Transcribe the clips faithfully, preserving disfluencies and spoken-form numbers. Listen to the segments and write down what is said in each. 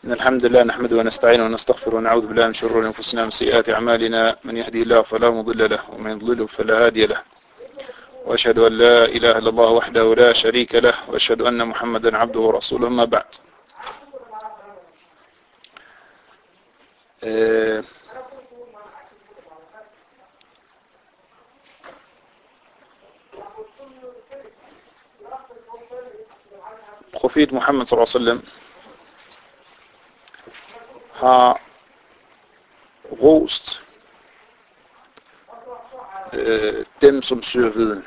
إن الحمد لله نحمده ونستعينه ونستغفره ونعوذ بالله من شرور أنفسنا ومن سيئات أعمالنا. من يهدي الله فلا مضل له ومن يضلله فلا هادي له. وأشهد أن لا إله إلا الله وحده لا شريك له وأشهد أن محمدا عبده ورسوله. ما بعد. أه Profet Muhammed sallallahu alaihi wasallam har rost øh, dem, som søger viden.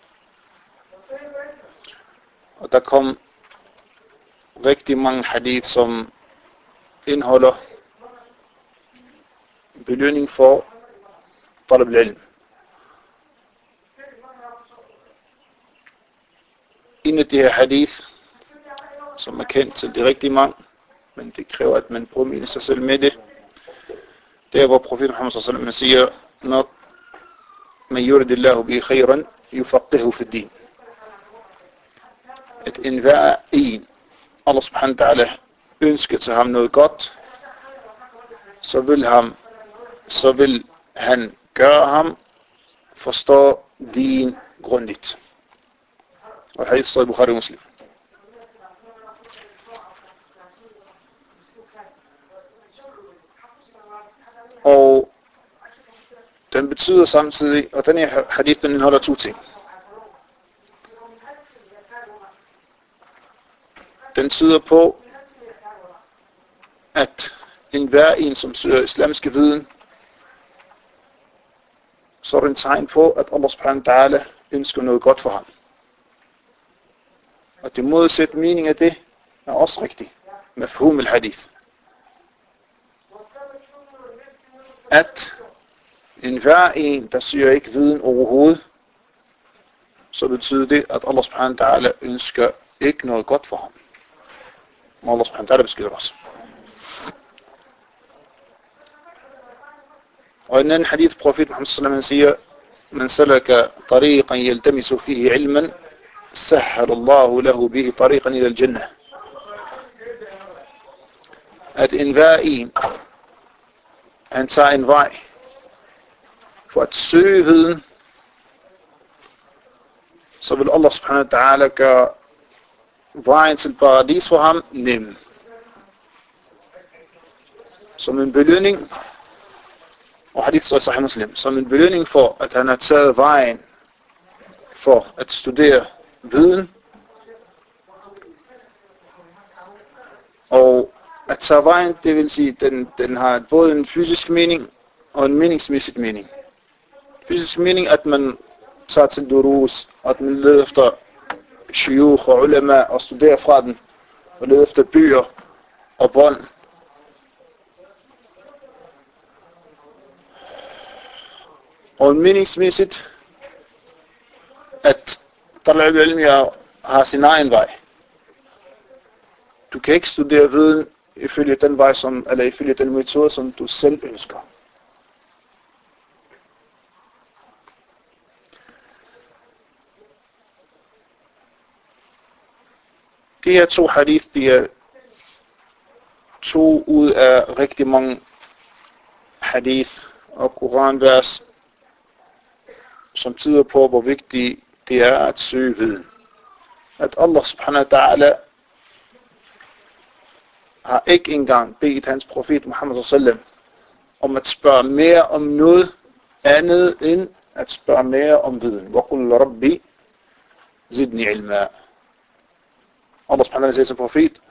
Og der kom rigtig mange hadith, som indeholder belønning for talab al-ilm. En af de her hadith, som er kendt til de rigtige mange, men det kræver, at man påminder sig selv med det. Det er, hvor profeten Muhammed sallallahu alaihi wasallam siger, når man yuridillahu bi khayran yufaqihu fi din. At enhver en, Allah subhanahu wa ta'ala, ønsker til ham noget godt, så vil, ham, så vil han gøre ham forstå din grundigt. Og hadith Sahih Bukhari Muslim. Og den betyder samtidig, og den her hadith, den indeholder to ting. Den tyder på, at enhver en, som søger islamiske viden, så er det en tegn på, at Allah subhanahu wa ta'ala ønsker noget godt for ham. Og det modsætte mening af det er også rigtigt. Mafhum al-hadith. At enhver en, der søger ikke viden overhovedet, så betyder det, at Allah subhanahu wa ta'ala ønsker ikke noget godt for ham. Og Allah subhanahu wa ta'ala beskytter os. Og i en anden hadith, profet Muhammed sallallahu alaihi wasallam siger, man salaka tariqan yaltamisu fihi ilman, sahhala Allahu lahu bihi tariqan ila al-jannah. At enhver en, han tager en vej for at søge viden, så vil Allah subhanahu wa ta'ala gøre vejen til paradis for ham nem. Som en belønning, og hadith Sahih Muslim, som en belønning for, at han har taget vejen for at studere viden, og at tage vejen, det vil sige, den, den har både en fysisk mening og en meningsmæssig mening. Fysisk mening, at man tager til durus, at man leder efter shuyukh og ulama og studerer fra den, og leder efter bøger og bånd. Og en meningsmæssigt, at talab al-ilm har sin egen vej. Du kan ikke studere viden ifølge den vej, som, eller ifølge den metode, som du selv ønsker. De her to hadith, de er to ud af rigtig mange hadith og koranvers, som tyder på, hvor vigtigt det er at søge viden. At Allah subhanahu wa ta'ala har ikke engang bedt hans profet Muhammed sallallahu alaihi wasallam om at spørge mere om noget andet end at spørge mere om viden. وَقُلْ رَبِّ زِدْنِ عِلْمًا. Allah subhanahu wa ta'ala siger til profet,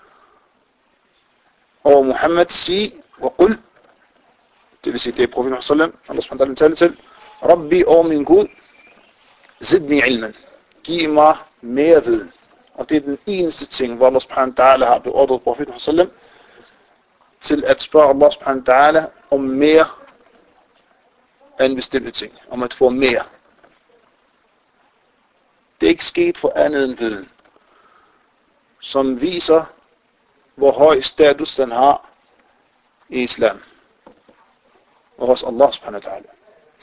og Muhammed sig, وَقُلْ, det vil sige, det er profet Muhammed sallallahu alaihi wasallam, Allah subhanahu wa ta'ala taler til, Rabbi, og min Gud, zidni ilman, giv mig mere viden. Og det er den eneste ting, hvor Allah subhanahu wa ta'ala har beordret profet Muhammed sallallahu alaihi wasallam til at spørge Allah subhanahu wa ta'ala om mere end bestemte ting, om at få mere. Det er ikke sket for andet end viden, som viser, hvor høj status den har i islam og hos Allah subhanahu wa ta'ala.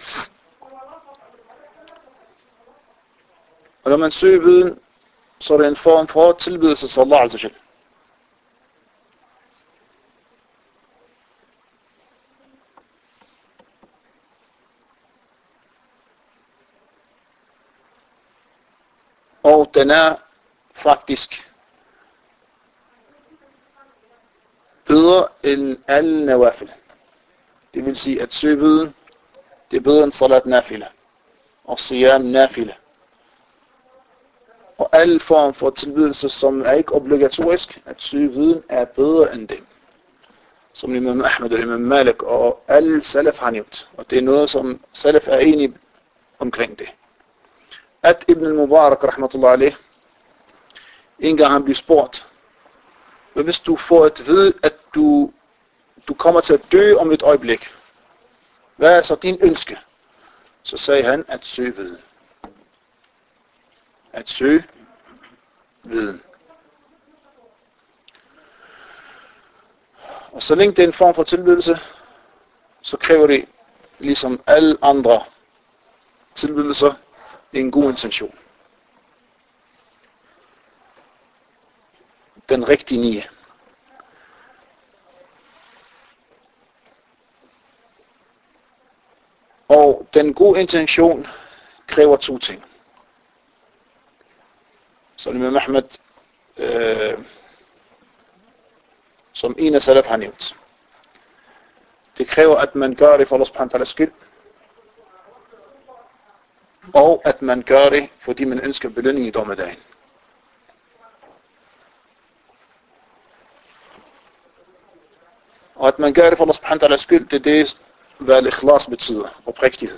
Og når man søger viden, så er det en form for tilbedelse til Allah azza wa jalla. Og den er faktisk bedre end alle nawafil. Det vil sige, at søge viden, det er bedre end salat nafila og siyam nafila. Og alle form for tilbydelse, som er ikke obligatorisk, at søge viden er bedre end det. Som Imam Ahmed og Imam Malik og alle salaf har nævnt. Og det er noget, som salaf er enige omkring det. At Ibn al-Mubarak, rahmatullah alayh, en gang han blev spurgt, hvis du får at vide, at du, du kommer til at dø om et øjeblik, hvad er så din ønske? Så sagde han, at søge viden. At søge viden. Og så længe det er en form for tilbydelse, så kræver det, ligesom alle andre tilbydelser, en god intention. Den rigtige nie. Og den gode intention kræver to ting. Som Imam Ahmed, øh, som en af salaf har nævnt. Det kræver, at man gør det for Allah subhanahu wa ta'ala skyld, og at man gør det, fordi man ønsker belønning i dommedagen. Og at man gør det for Allah subhanahu wa ta'ala skyld, det er det, hvad al-ikhlas betyder, oprigtighed.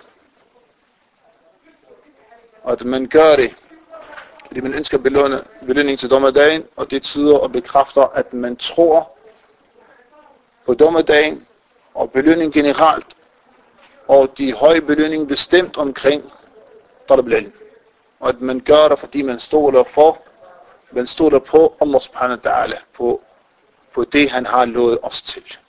Og at man gør det, fordi man ønsker belønning til dommedagen, og det tyder og bekræfter, at man tror på dommedagen, og belønning generelt, og de høje belønning bestemt omkring talab al-ilm. Og at man gør det, fordi man stoler for, man stoler på Allah subhanahu wa ta'ala, på, på det han har lovet os til.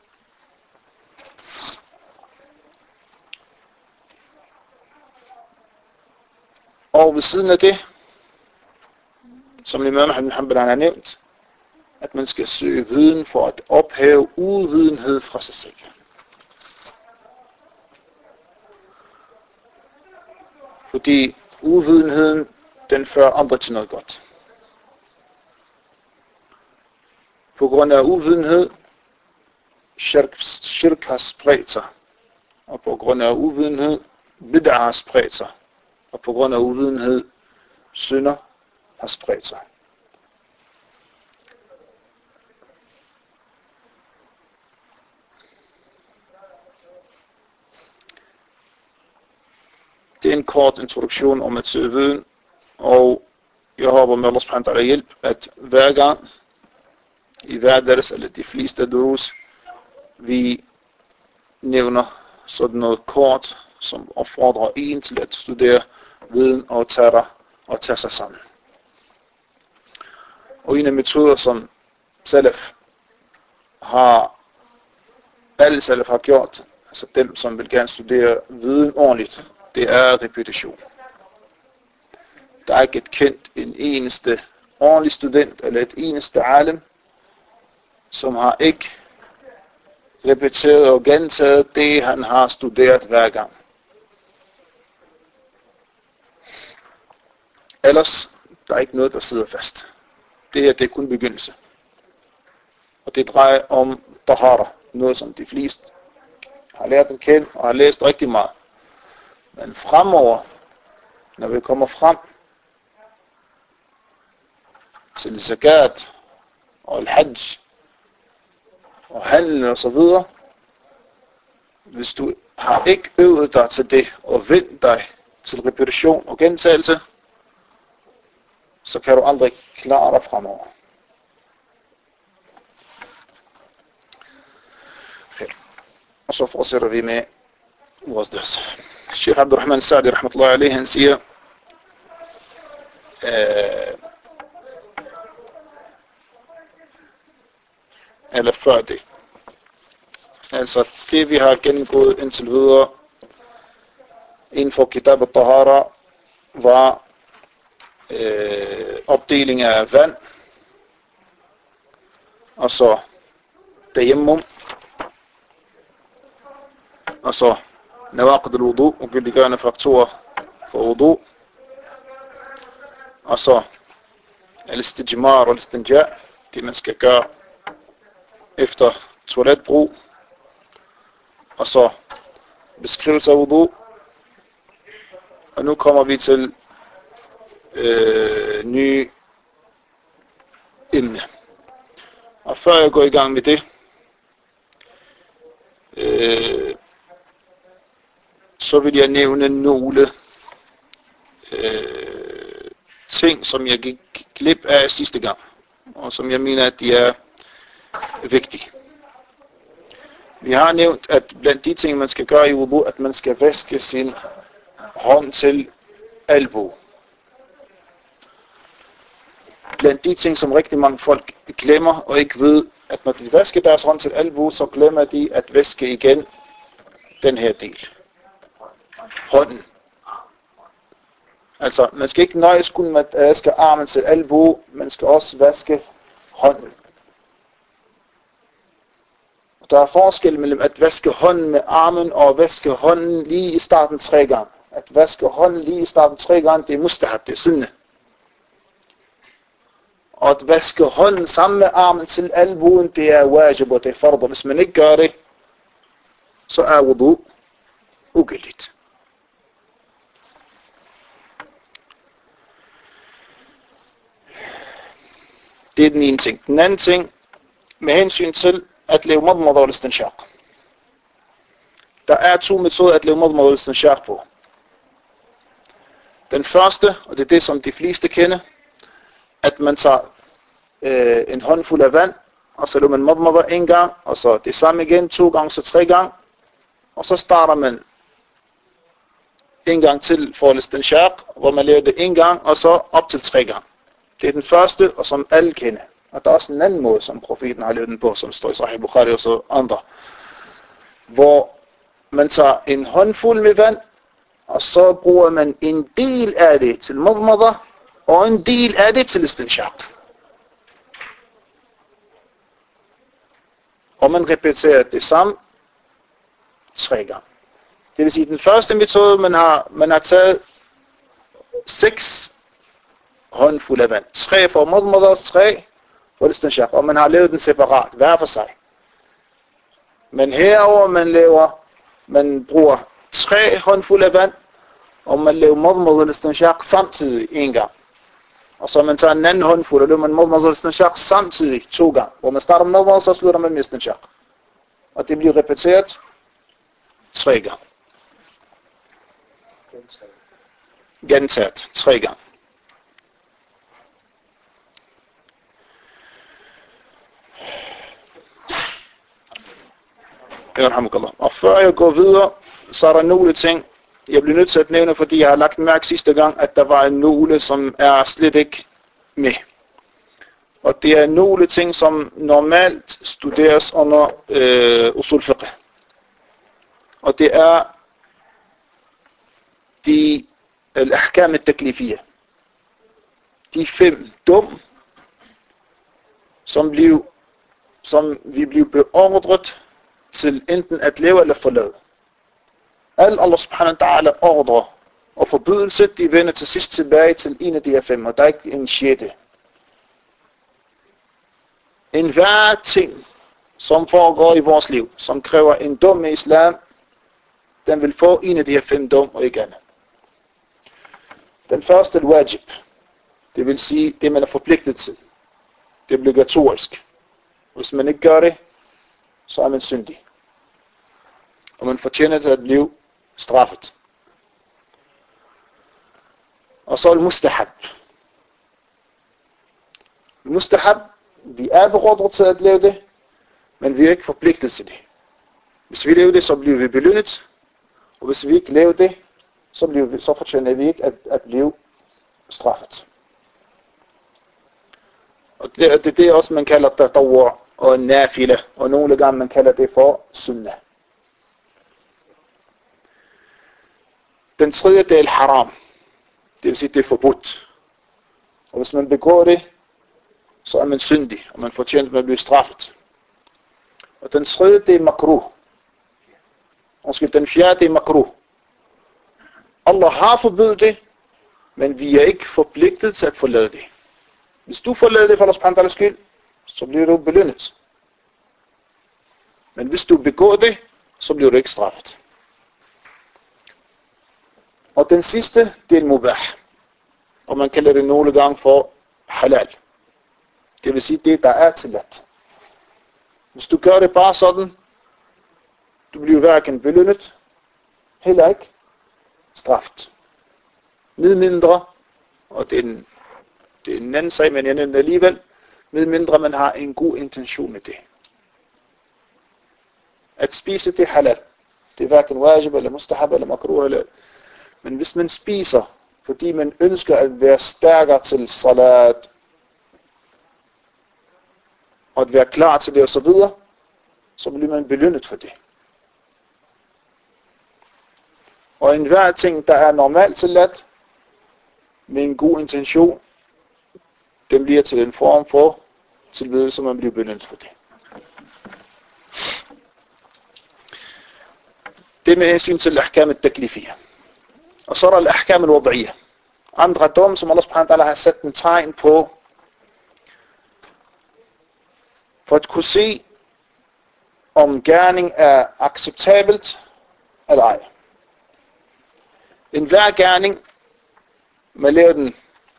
Og ved siden af det, som Imam Ahmed bin Hanbal har nævnt, at man skal søge viden for at ophæve uvidenhed fra sig selv. Fordi uvidenheden, den fører andre til noget godt. På grund af uvidenhed, shirk, shirk har spredt sig. Og på grund af uvidenhed, bid'ah har spredt sig. Og på grund af uvidenhed, synder har spredt sig. Det er en kort introduktion om at søge viden, og jeg håber med Allah subhanahu wa ta'ala hjælp, at hver gang i hver deres, eller de fleste durus, vi nævner sådan noget kort, som opfordrer en til at studere viden og tage, og tage sig sammen. Og en af metoder, som salaf har, alle salaf har gjort, altså dem, som vil gerne studere viden ordentligt, det er repetition. Der er ikke et kendt en eneste ordentlig student, eller et eneste alim, som har ikke repeteret og gentaget det, han har studeret hver gang. Ellers, der er ikke noget, der sidder fast. Det her, det er kun begyndelse. Og det drejer om tahara, noget som de fleste har lært at kende og har læst rigtig meget. Men fremover, når vi kommer frem til zakat og al-hajj og handel og så videre, hvis du har ikke øvet dig til det og vendt dig til repetition og gentagelse, så kan du aldrig klare dig fremover. Okay. Og så fortsætter vi med vores ders. Sheikh Abdurrahman Sa'di, rahmatullahi alayhi, han siger, øh, eller før det. Altså det vi har gennemgået indtil videre inden for Kitab al-Tahara var øh, opdeling af vand, og så tayammum, og så nawaqid al-wudu, ugyldiggørende faktorer for wudu, Og så al-istijmar og al-istinja, det man skal gøre efter toiletbrug. Og så beskrivelse af wudu. Og nu kommer vi til øh, nye emne. Og før jeg går i gang med det, øh, så vil jeg nævne nogle øh, ting, som jeg gik glip af sidste gang, og som jeg mener, at de er vigtige. Vi har nævnt, at blandt de ting, man skal gøre i wudu, at man skal vaske sin hånd til albue. Blandt de ting, som rigtig mange folk glemmer og ikke ved, at når de vasker deres hånd til albue, så glemmer de at vaske igen den her del. Hånden. Altså, man skal ikke nøjes kun med at vaske armen til albue, man skal også vaske hånden. Der er forskel mellem at vaske hånden med armen og at vaske hånden lige i starten tre gange. At vaske hånden lige i starten tre gange, det er mustahab, det er sunne. Og at vaske hånden sammen med armen til albuen, det er wajib og det er fard. Hvis man ikke gør det, så er wudu ugyldigt. Det er den ene ting. Den anden ting, med hensyn til at lave madmad og istinshaq. Der er to metoder at lave madmad og istinshaq på. Den første, og det er det, som de fleste kender, at man tager øh, en håndfuld af vand, og så laver man madmad en gang, og så det samme igen, to gange, så tre gange, og så starter man en gang til for istinshaq, hvor man laver det en gang, og så op til tre gange. Det er den første, og som alle kender. Og der er også en anden måde, som profeten har lavet den på, som står i Sahih Bukhari og så andre. Hvor man tager en håndfuld med vand, og så bruger man en del af det til madmada, og en del af det til istinshaq. Og man repeterer det samme tre gange. Det vil sige, den første metode, man har, man har taget seks håndfulde af vand. Tre for madmada, tre for istinshaq. Og man har lavet den separat, hver for sig. Men herover man laver, man bruger tre håndfulde af vand, og man laver madmada og istinshaq samtidig en gang. Og så man tager en anden håndfuld, og laver man madmada og istinshaq samtidig to gange. Hvor man starter med madmada, så slutter man med istinshaq. Og det bliver repeteret tre gange. Gentaget tre gange. Og før jeg går videre, så er der nogle ting, jeg bliver nødt til at nævne, fordi jeg har lagt mærke sidste gang, at der var nogle, som er slet ikke med. Og det er nogle ting, som normalt studeres under øh, usul fiqh. Og det er de al-ahkam al-taklifiyya. De fem dum, som, blev, som vi blev beordret til enten at leve eller forlade. Al Allah subhanahu wa ta'ala ordre og forbydelse, de vender til sidst tilbage til en af de her fem, og der er ikke en sjette. En hver ting, som foregår i vores liv, som kræver en dom med islam, den vil få en af de her fem dom og ikke andet. Den første er wajib. Det vil sige, det man er forpligtet til. Det er obligatorisk. Hvis man ikke gør det, så er man syndig. Og man fortjener til at blive straffet. Og så er det mustahab. Mustahab, vi er beordret til at lave det, men vi er ikke forpligtet til det. Hvis vi laver det, så bliver vi belønnet. Og hvis vi ikke laver det, så, bliver vi, så fortjener vi ikke at, at blive straffet. Og det, det, det er også, man kalder tatawur og nafila, og nogle gange man kalder det for sunnah. Den tredje del haram, det vil sige, det er forbudt. Og hvis man begår det, så er man syndig, og man fortjener at blive straffet. Og den tredje, det er makruh. Måske den fjerde, det er makruh. Allah har forbudt det, Men vi er ikke forpligtet til at forlade det. Hvis du forlader det for Allah subhanahu wa ta'ala skyld, så bliver du belønnet. Men hvis du begår det, så bliver du ikke straffet. Og den sidste, det er mubah. Og man kalder det nogle gange for halal. Det vil sige det, der er tilladt. Hvis du gør det bare sådan, du bliver hverken belønnet, heller ikke straffet. Med mindre, og det er en, det er en anden sag, men jeg nævner alligevel, med mindre man har en god intention med det. At spise det halal. Det er hverken wajib, eller mustahab, eller makruh, eller... Men hvis man spiser, fordi man ønsker at være stærkere til salat, og at være klar til det og så videre, så bliver man belønnet for det. Og enhver ting, der er normalt tilladt, med en god intention, den bliver til en form for tilbedelse, som man bliver belønnet for det. Det med hensyn til al-ahkam al-taklifiyya. Og så er der al-ahkam al-wad'iyya. Andre dom, som Allah subhanahu wa ta'ala har sat en tegn på, for at kunne se, om gerning er acceptabelt eller ej. En hver gerning, man laver den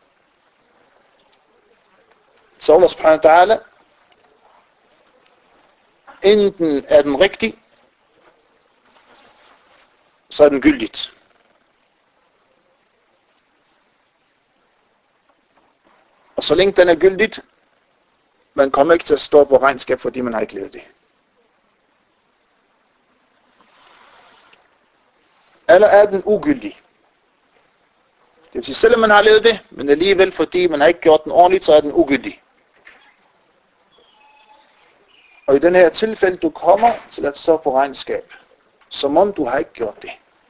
til Allah subhanahu wa ta'ala, enten er den rigtig, så er den gyldigt. Og så længe den er gyldigt, man kommer ikke til at stå på regnskab, fordi man har ikke lavet det. Eller er den ugyldig. Det vil sige, selvom man har lavet det, men alligevel, fordi man har ikke gjort den ordentligt, så er den ugyldig. Og i den her tilfælde, du kommer til at stå på regnskab, som om du har ikke gjort det.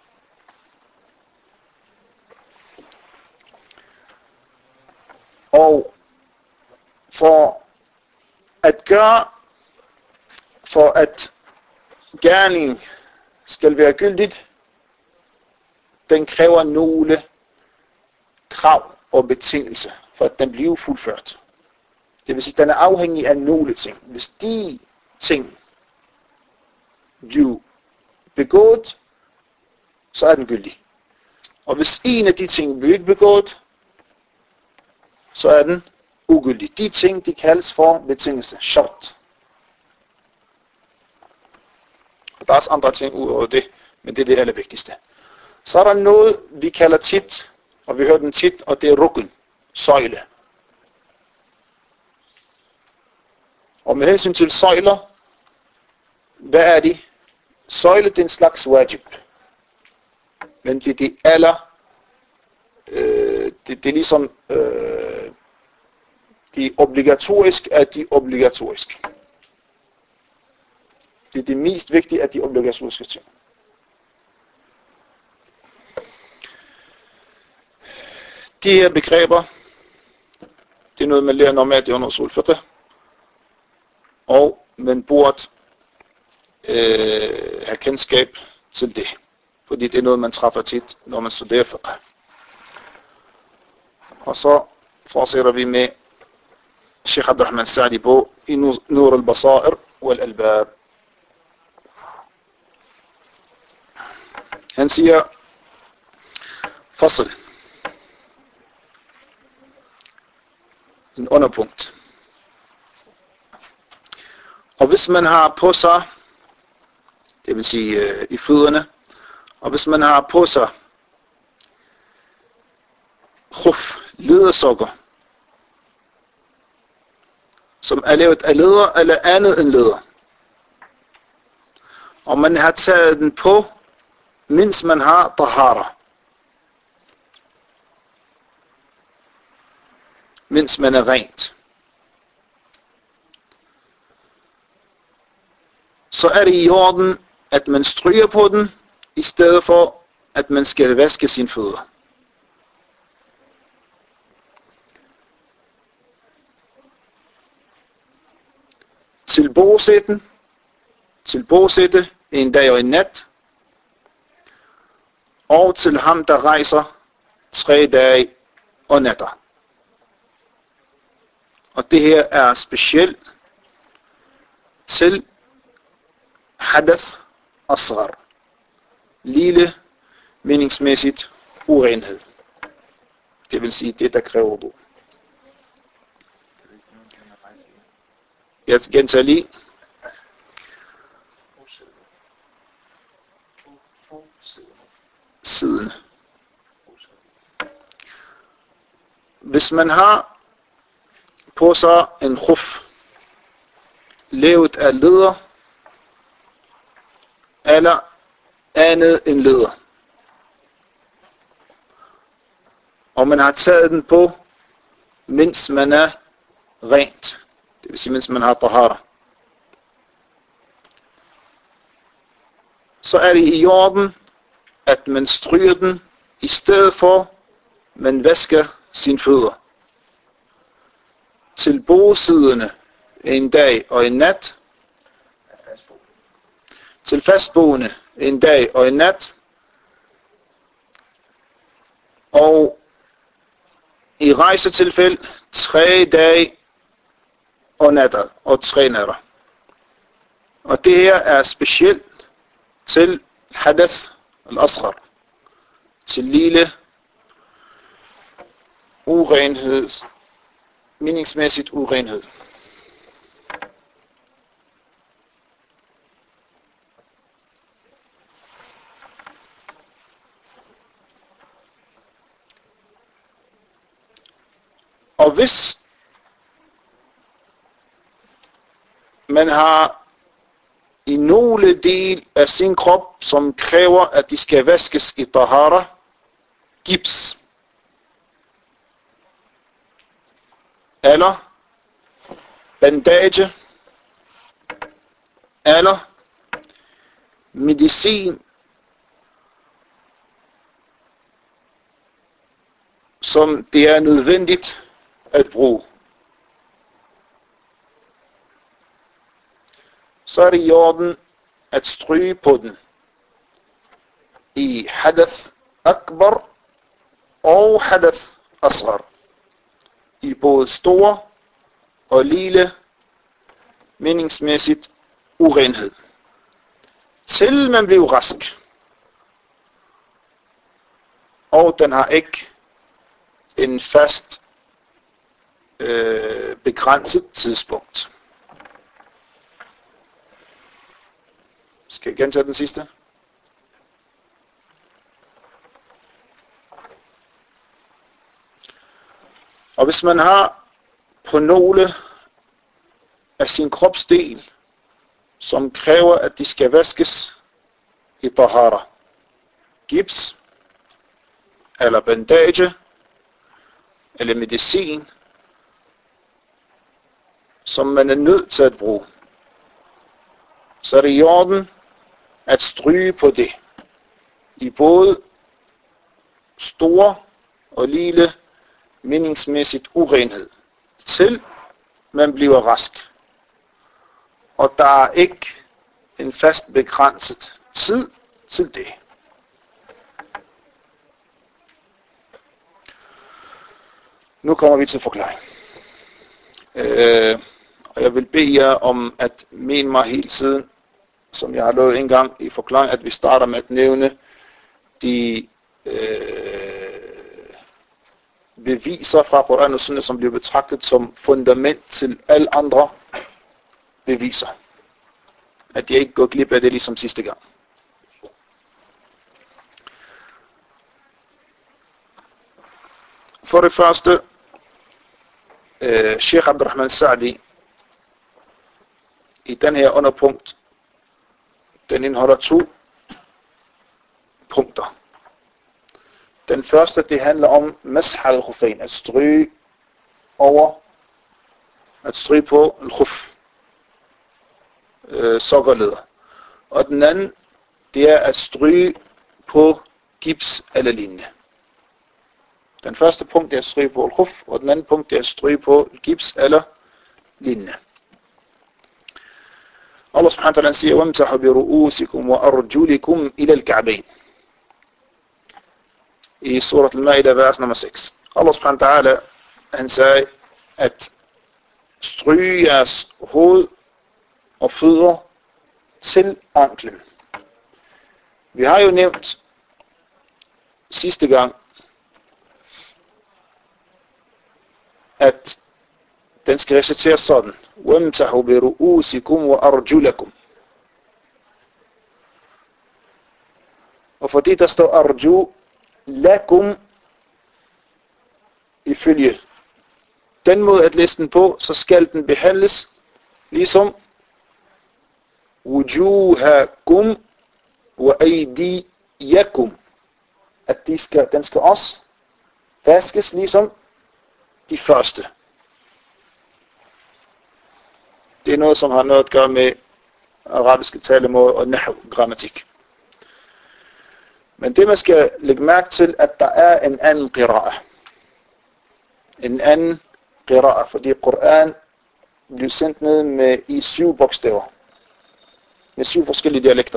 Og for at gøre, for at gerning skal være gyldigt, den kræver nogle krav og betingelser, for at den bliver fuldført. Det vil sige, at den er afhængig af nogle ting. Hvis de ting bliver begået, så er den gyldig. Og hvis en af de ting bliver ikke begået, så er den ugyldig. De ting, de kaldes for betingelse, shart. Og der er også andre ting ud over det, men det er det allervigtigste. Så er der noget, vi kalder tit, og vi hører den tit, og det er rukn, søjle. Og med hensyn til søjler, hvad er de? Søjle, det er en slags wajib. Men det er de aller, øh, det, det er ligesom, øh, de obligatorisk er de obligatorisk. Det er det mest vigtige af de obligatoriske ting. De her begreber, det er noget, man lærer normalt i usul fiqh, og man burde øh, have kendskab til det, fordi det er noget, man træffer tit, når man studerer fiqh. Og så fortsætter vi med Sheikh Abdurrahman Sa'di på i Nur al-Basair wal-Albab. Han siger, fasl, en underpunkt. Og hvis man har på sig, det vil sige øh, i fødderne, og hvis man har på sig khuf, ledersokker, som er lavet af læder eller andet end læder, og man har taget den på, mens man har tahara, mens man er rent, så er det i orden, at man stryger på den, i stedet for, at man skal vaske sine fødder. Til bosætten, til bosætte en dag og en nat, og til ham, der rejser tre dage og nætter. Og det her er specielt til hadath asghar, lille meningsmæssigt urenhed. Det vil sige det, der kræver wudu. Jeg gentager lige. Siden. Hvis man har på sig en khuf, lavet af læder, eller andet end læder, og man har taget den på, mens man er rent, det vil sige, mens man har tahara, så er det i orden, at man stryger den, i stedet for, man vasker sine fødder. Til bosiderne en dag og en nat, til fastboende en dag og en nat, og i rejsetilfælde tre dage og natter og tre natter. Og det her er specielt til hadath al-asghar, til lille urenhed, meningsmæssigt urenhed. Og hvis man har i nogle del af sin krop, som kræver, at de skal vaskes i tahara, gips, eller bandage, eller medicin, som det er nødvendigt at bruge, så er det i orden at stryge på den i hadath akbar og hadath asghar, i både store og lille meningsmæssigt urenhed, til man bliver rask, og den har ikke en fast øh, begrænset tidspunkt. Skal jeg gentage den sidste? Og hvis man har på nogle af sin kropsdel, som kræver, at de skal vaskes i tahara, gips, eller bandage, eller medicin, som man er nødt til at bruge, så er det i orden at stryge på det, i både store og lille meningsmæssigt urenhed, til man bliver rask. Og der er ikke en fast begrænset tid til det. Nu kommer vi til forklaring. Øh, og jeg vil bede jer om at mene mig hele tiden, som jeg har lovet en gang i forklaring, at vi starter med at nævne de øh, beviser fra Koran og Sunna, som bliver betragtet som fundament til alle andre beviser. At jeg ikke går glip af det ligesom sidste gang. For det første, øh, Sheikh Abdurrahman Sa'di, i den her underpunkt, den indeholder to punkter. Den første, det handler om mash al-khuffayn, at stryge over, at stryge på al-khuf, øh, sokkerleder. Og den anden, det er at stryge på gips eller lignende. Den første punkt, det er at stryge på al-khuf, og den anden punkt, det er at stryge på gips eller lignende. Allah subhanahu wa ta'ala siger, وَامْتَحُوا بِرُؤُوسِكُمْ وَأَرْجُلِكُمْ إِلَى الْكَعْبَيْنِ. I surat al-Ma'idah, vers nummer seks. Allah subhanahu wa ta'ala, han sagde, at stryge jeres hoved og fødder til anklen. Vi har jo nævnt sidste gang, at den skal reciteres sådan. وَامْتَحُوا بِرُؤُوسِكُمْ وَأَرْجُلَكُمْ. Og fordi der står arju lakum ifølge den måde at læse den på, så skal den behandles ligesom wujuhakum wa aydiyakum. At de skal, den skal også vaskes ligesom de første. Det er noget, som har noget at gøre med arabiske talemåde og nahv-grammatik. Men det man skal lægge mærke til, at der er en anden qira'a. En anden qira'a, fordi Koran bliver sendt ned med i syv bogstaver. Med syv forskellige dialekter.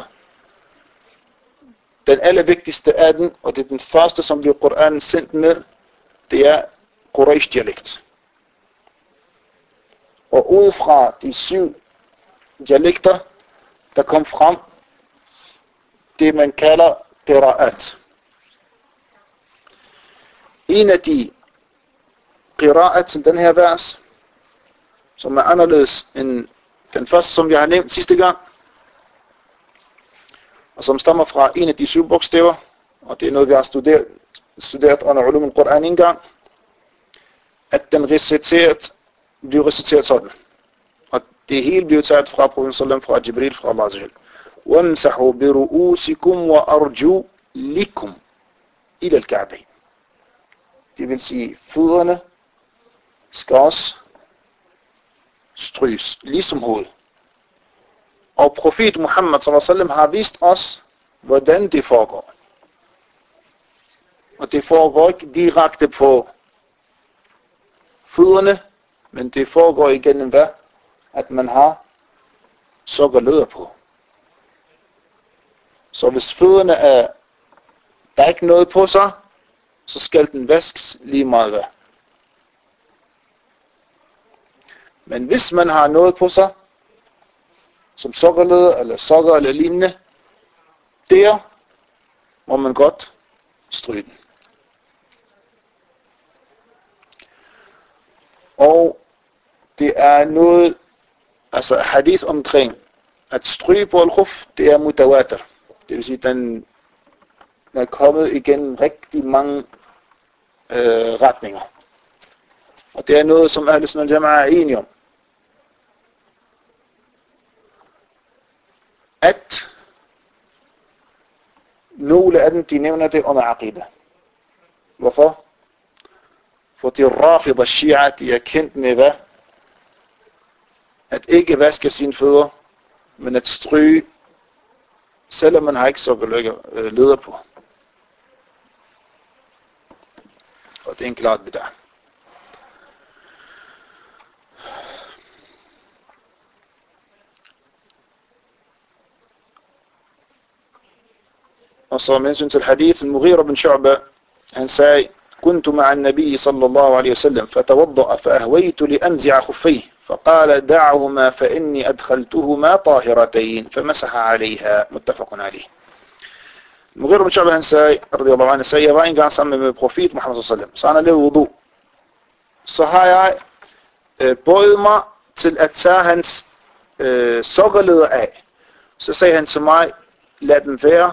Den allervigtigste af den, og det er den første, som bliver Koran sendt med, det er Quraysh-dialekt. Og ud fra de syv dialekter, der kom frem, det man kalder qira'at. En af de qira'at til den her vers, som er anderledes end den første, som jeg har nævnt sidste gang, og som stammer fra en af de syv bogstaver, og det er noget, vi har studeret, studeret under Ulum al-Quran en gang, at den reciteret, bliver reciteret sådan. Og det hele bliver taget fra Profeten sallam, fra Jibril, fra Allah azza وَامْسَحُوا بِرُؤُوسِكُمْ وَأَرْجُلِكُمْ إِلَى الْكَعْبَيْنِ. Det vil sige, fødderne skal også stryges, ligesom hovedet. Og profet Muhammad sallallahu alaihi wasallam har vist os, hvordan det foregår. Og det foregår ikke direkte på fødderne, men det foregår igennem hvad? At man har sok og læder på. Så hvis fødderne er, der er ikke noget på sig, så skal den vaskes lige meget hvad. Men hvis man har noget på sig, som sokkerleder eller sokker eller lignende, der må man godt stryge den. Og det er noget, altså hadith omkring at stryge på al-khuf, det er mutawatir. Det vil sige, den er kommet igennem rigtig mange øh, retninger. Og det er noget, som Ahl Sunnah al-Jama'a er enige om. At nogle af dem, de nævner det under aqida. Hvorfor? Fordi Rafid og Shia, de er kendt med hvad? At ikke vaske sine fødder, men at stryge, selvom man har ikke så øh, leder på. Og det er en klart bid'ah. Og så med hensyn til hadith, Mughira bin Shu'ba, han sagde, كنت مع النبي صلى الله عليه وسلم فتوضأ فأهويت لأنزع خفيه فقال دعهما فإني أدخلتهما طاهرتين فمسح عليها متفق عليه. Mughira bin Shu'ba, han sagde, radiyallahu anhu, sagde, jeg var engang sammen med profet Muhammad sallallahu alaihi wasallam, så han har lavet wudu. Så har jeg øh, bøjet mig til at tage hans øh, sokkerleder af. Så sagde han til mig, lad den være.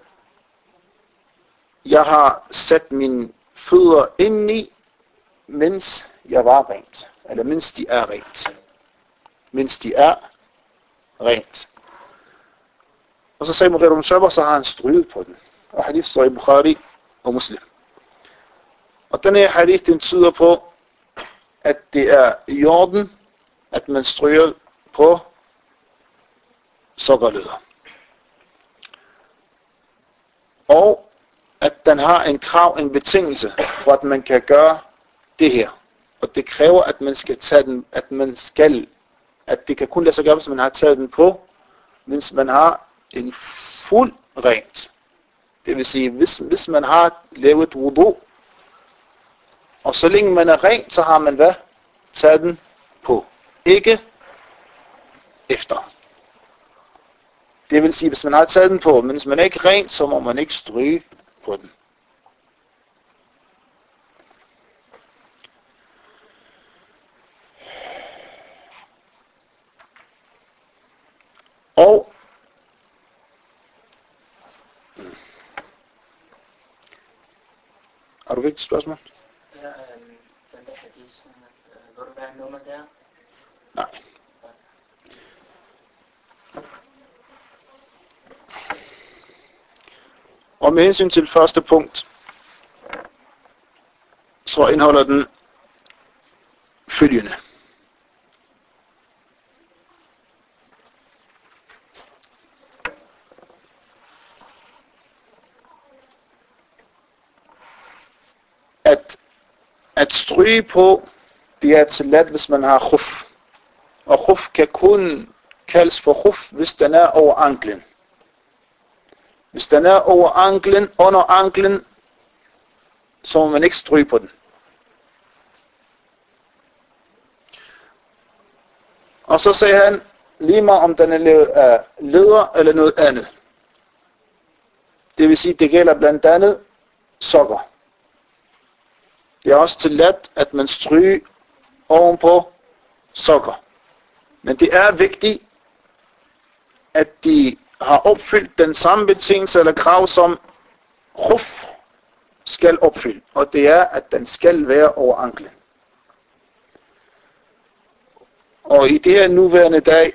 Jeg har sat mine fødder indeni, mens jeg var rent. Eller mens de er rent. Mens de er rent. Og så sagde Mughira bin Shu'ba, så har han stryget på den. Og hadith står i Bukhari og Muslim. Og den her hadith, den tyder på, at det er i orden, at man stryger på sokkerleder. Og at den har en krav, en betingelse, for at man kan gøre det her. Og det kræver, at man skal tage den, at man skal, at det kan kun lade sig gøre, hvis man har taget den på, mens man har en fuld rent. Det vil sige, hvis, hvis man har lavet wudu, Og så længe man er ren, så har man hvad? Taget den på. Ikke efter. Det vil sige, hvis man har taget den på, men hvis man er ikke ren, så må man ikke stryge på den. Og har du vigtigt spørgsmål? Ja, øh, den der hadith, øh, vil du være nummer der? Nej. Og med hensyn til første punkt, så indeholder den følgende. At, at stryge på, det er tilladt, hvis man har khuf. Og khuf kan kun kaldes for khuf, hvis den er over anklen. Hvis den er over anklen, under anklen, så må man ikke stryge på den. Og så sagde han, lige meget om den er lavet af læder eller noget andet. Det vil sige, det gælder blandt andet sokker. Det er også tilladt, at man stryger ovenpå sokker. Men det er vigtigt, at de har opfyldt den samme betingelse eller krav, som khuf skal opfylde. Og det er, at den skal være over anklen. Og i det her nuværende dag,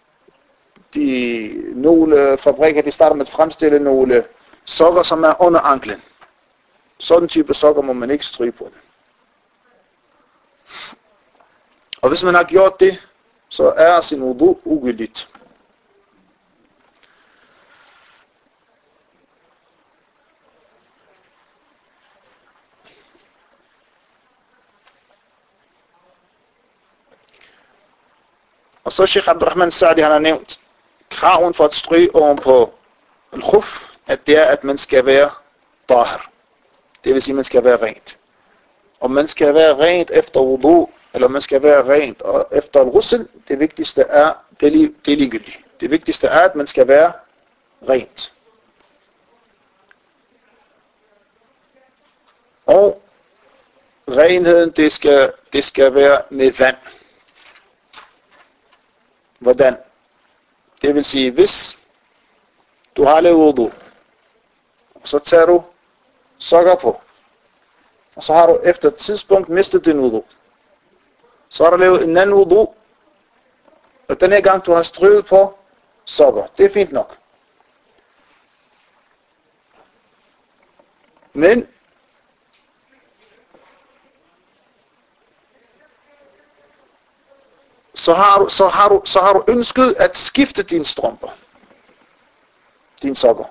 de nogle fabrikker, de starter med at fremstille nogle sokker, som er under anklen. Sådan type sokker må man ikke stryge på den. Og hvis man har gjort det, så er sin wudu ugyldigt. Og så Sheikh Abdurrahman Sa'di, han har nævnt kraven for at stryge oven på al-khuf, at det er, at man skal være tahir. Det vil sige, at man skal være rent. Og man skal være rent efter wudu, eller man skal være rent og efter al-ghusl, det vigtigste er, det er, det er ligegyldigt. Det vigtigste er, at man skal være rent. Og renheden, det skal, det skal være med vand. Hvordan? Det vil sige, hvis du har lavet wudu, så tager du sokker på, og så har du efter et tidspunkt mistet din wudu. Så har du lavet en anden wudu, og den her gang du har stryget på sokker. Det er fint nok. Men så har du, så har du, så har du ønsket at skifte dine strømper, dine sokker.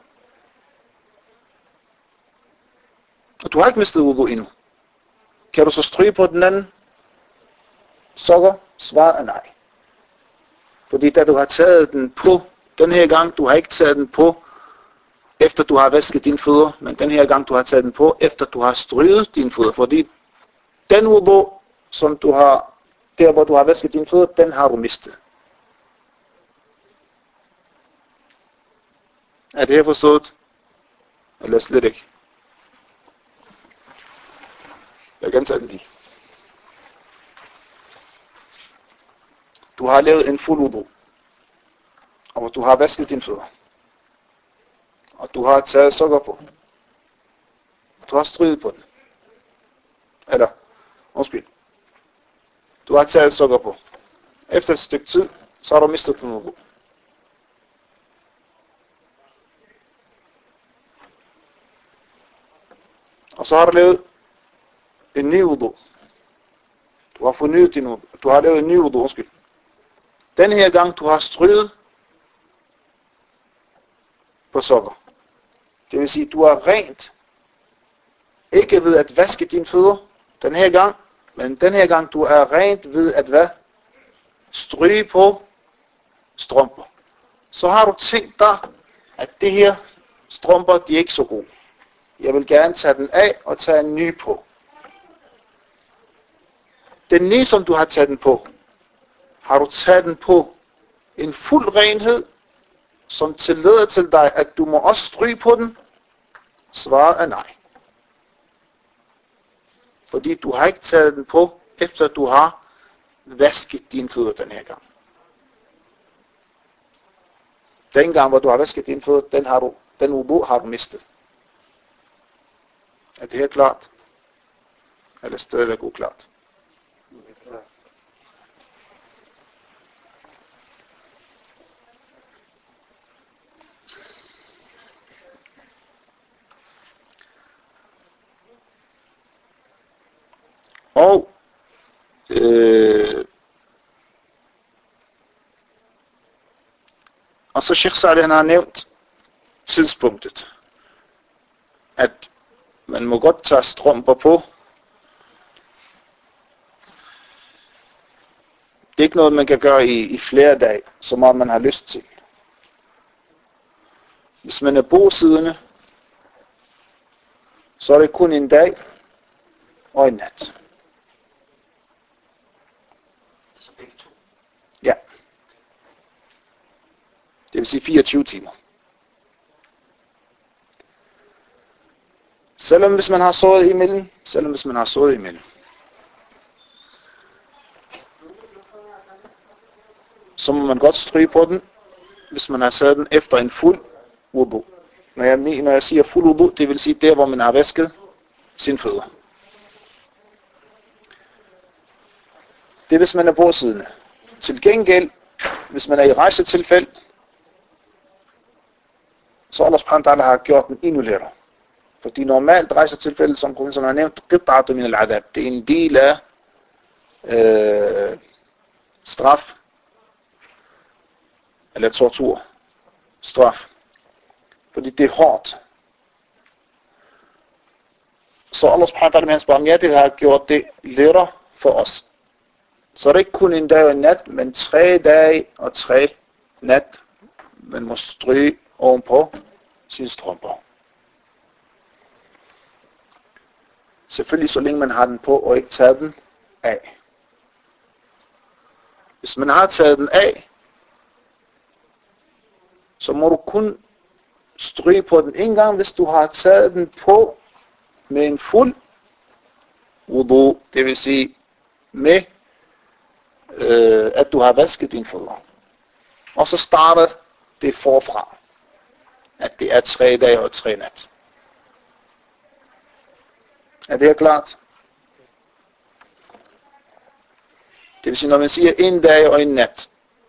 Og du har ikke mistet wudu endnu. Kan du så stryge på den anden sokker? Svaret er nej. Fordi da du har taget den på, den her gang, du har ikke taget den på, efter du har vasket dine fødder, men den her gang, du har taget den på, efter du har stryget dine fødder. Fordi den wudu, som du har, der hvor du har vasket dine fødder, den har du mistet. Er det her forstået? Eller slet ikke? Jeg kan tage det lige. Du har lavet en fuld wudu, og du har vasket dine fødder, og du har taget sokker på, du har stryget på den, eller, undskyld, du har taget sokker på. Efter et stykke tid, så har du mistet din wudu. Og så har du lavet en ny wudu. Du har fornyet din wudu. Du har lavet en ny wudu, undskyld. Den her gang, du har stryget på sokker. Det vil sige, du har rent. Ikke ved at vaske dine fødder den her gang, men den her gang, du er rent ved at hvad? Stryge på strømper. Så har du tænkt dig, at det her strømper, de er ikke så gode. Jeg vil gerne tage den af og tage en ny på. den næse, som du har taget den på, har du taget den på en fuld renhed, som tillader til dig, at du må også stryge på den? Svaret er nej. Fordi du har ikke taget den på, efter du har vasket dine fødder den her gang. Den gang, hvor du har vasket dine fødder, den har du, den wudu har du mistet. Er det her klart? Eller stadigvæk uklart? Og øh, og så Sheikh Saleh, han har nævnt tidspunktet, at man må godt tage strømper på. Det er ikke noget, man kan gøre i, i flere dage, så meget man har lyst til. Hvis man er bosiddende, så er det kun en dag og en nat. Så begge to. Ja. Det vil sige fireogtyve timer. Selvom hvis man har sovet imellem, selvom hvis man har sovet imellem. Så må man godt stryge på den, hvis man har taget den efter en fuld wudu. Når jeg, når jeg siger fuld wudu, det vil sige der, hvor man har vasket sine fødder. Det er, hvis man er bosiddende. Til gengæld, hvis man er i rejsetilfælde, så Allah subhanahu wa ta'ala har gjort den endnu lettere. Fordi normalt rejsetilfælde, som profeten har nævnt, qit'atu min al-adab. Det er en del af øh, straf, eller tortur, straf. Fordi det er hårdt. Så Allah subhanahu wa ta'ala med hans barmhjertighed har gjort det lettere for os. Så er det ikke kun en dag og en nat, men tre dage og tre nat, man må stryge ovenpå sine strømper. Selvfølgelig så længe man har den på og ikke taget den af. Hvis man har taget den af, så må du kun stryge på den en gang, hvis du har taget den på med en fuld wudu, det vil sige med øh, at du har vasket dine fødder. Og så starter det forfra, at det er tre dage og tre nat. Er det her klart? Det vil sige, når man siger en dag og en nat,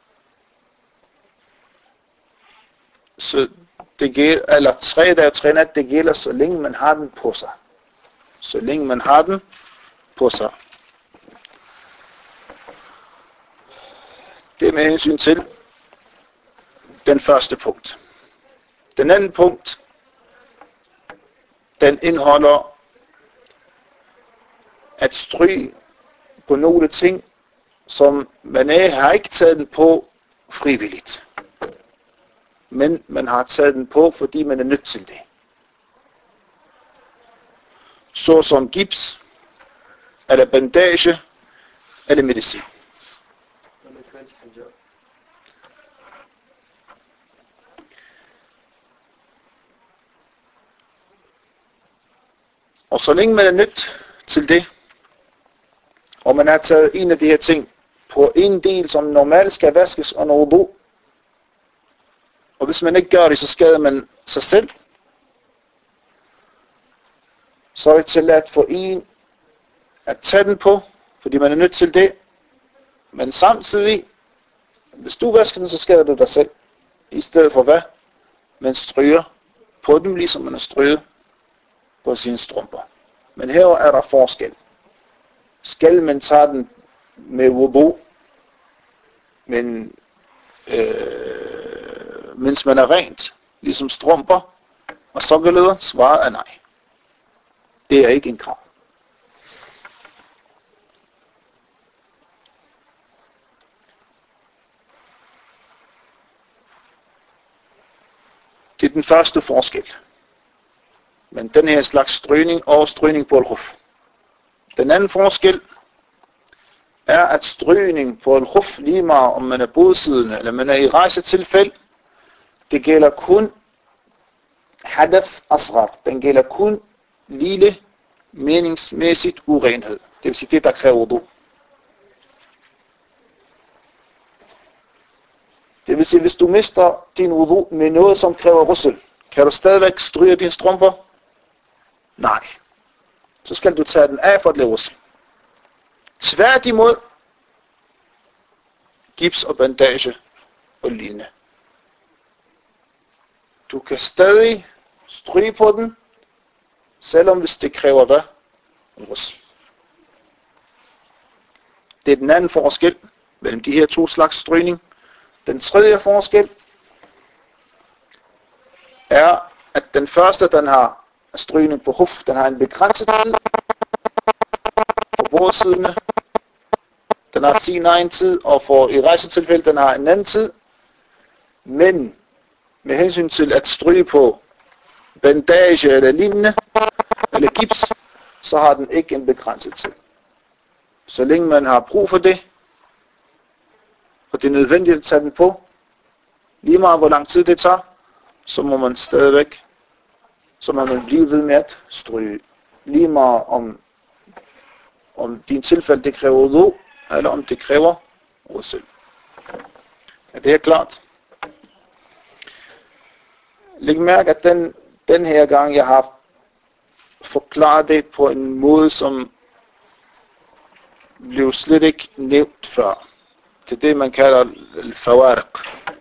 så det gælder, eller tre dage og tre nat, det gælder, så længe man har den på sig. Så længe man har den på sig. Det er med hensyn til den første punkt. Den anden punkt, den indeholder at stryge på nogle ting, som man er, har ikke taget den på frivilligt. Men man har taget den på, fordi man er nødt til det. Så som gips, eller bandage, eller medicin. Og så længe man er nødt til det, og man har taget en af de her ting på en del, som normalt skal vaskes under wudu, og hvis man ikke gør det, så skader man sig selv, så er det tilladt for en at tage den på, fordi man er nødt til det, men samtidig, hvis du vasker den, så skader du dig selv, i stedet for hvad? Man stryger på dem, ligesom man har stryget på sine strømper. Men her er der forskel. Skal man tage den med wudu, men øh, mens man er rent, ligesom strømper og sokkeleder, svaret er nej. Det er ikke en krav. Det er den første forskel. Men den her slags strygning og strygning på al-khuf. Den anden forskel, er, at strygning på en khuf, lige meget om man er bådsiddende eller man er i rejsetilfælde, det gælder kun hadath asghar. Den gælder kun lille meningsmæssigt urenhed. Det vil sige det, der kræver wudu. Det vil sige, hvis du mister din wudu med noget, som kræver ghusl, kan du stadigvæk stryge dine strømper? Nej. Så skal du tage den af for at lave ghusl. Tværtimod, gips og bandage og lignende. Du kan stadig stryge på den, selvom hvis det kræver hvad? En ghusl. Det er den anden forskel mellem de her to slags strygning. Den tredje forskel er, at den første, den har strygning på huf, den har en begrænset tid for bådsiderne. Den har sin egen tid, og for i rejsetilfælde, den har en anden tid. Men med hensyn til at stryge på bandage eller lignende, eller gips, så har den ikke en begrænset tid. Så længe man har brug for det, og det er nødvendigt at tage den på, lige meget hvor lang tid det tager, så må man stadigvæk, så må man blive ved med at stryge. Lige meget om, om din tilfælde det kræver wudu, eller om det kræver ghusl. Er det her klart? Læg mærke, at den, den her gang, jeg har forklaret det på en måde, som blev slet ikke nævnt før. Det er det, man kalder al-fawariq.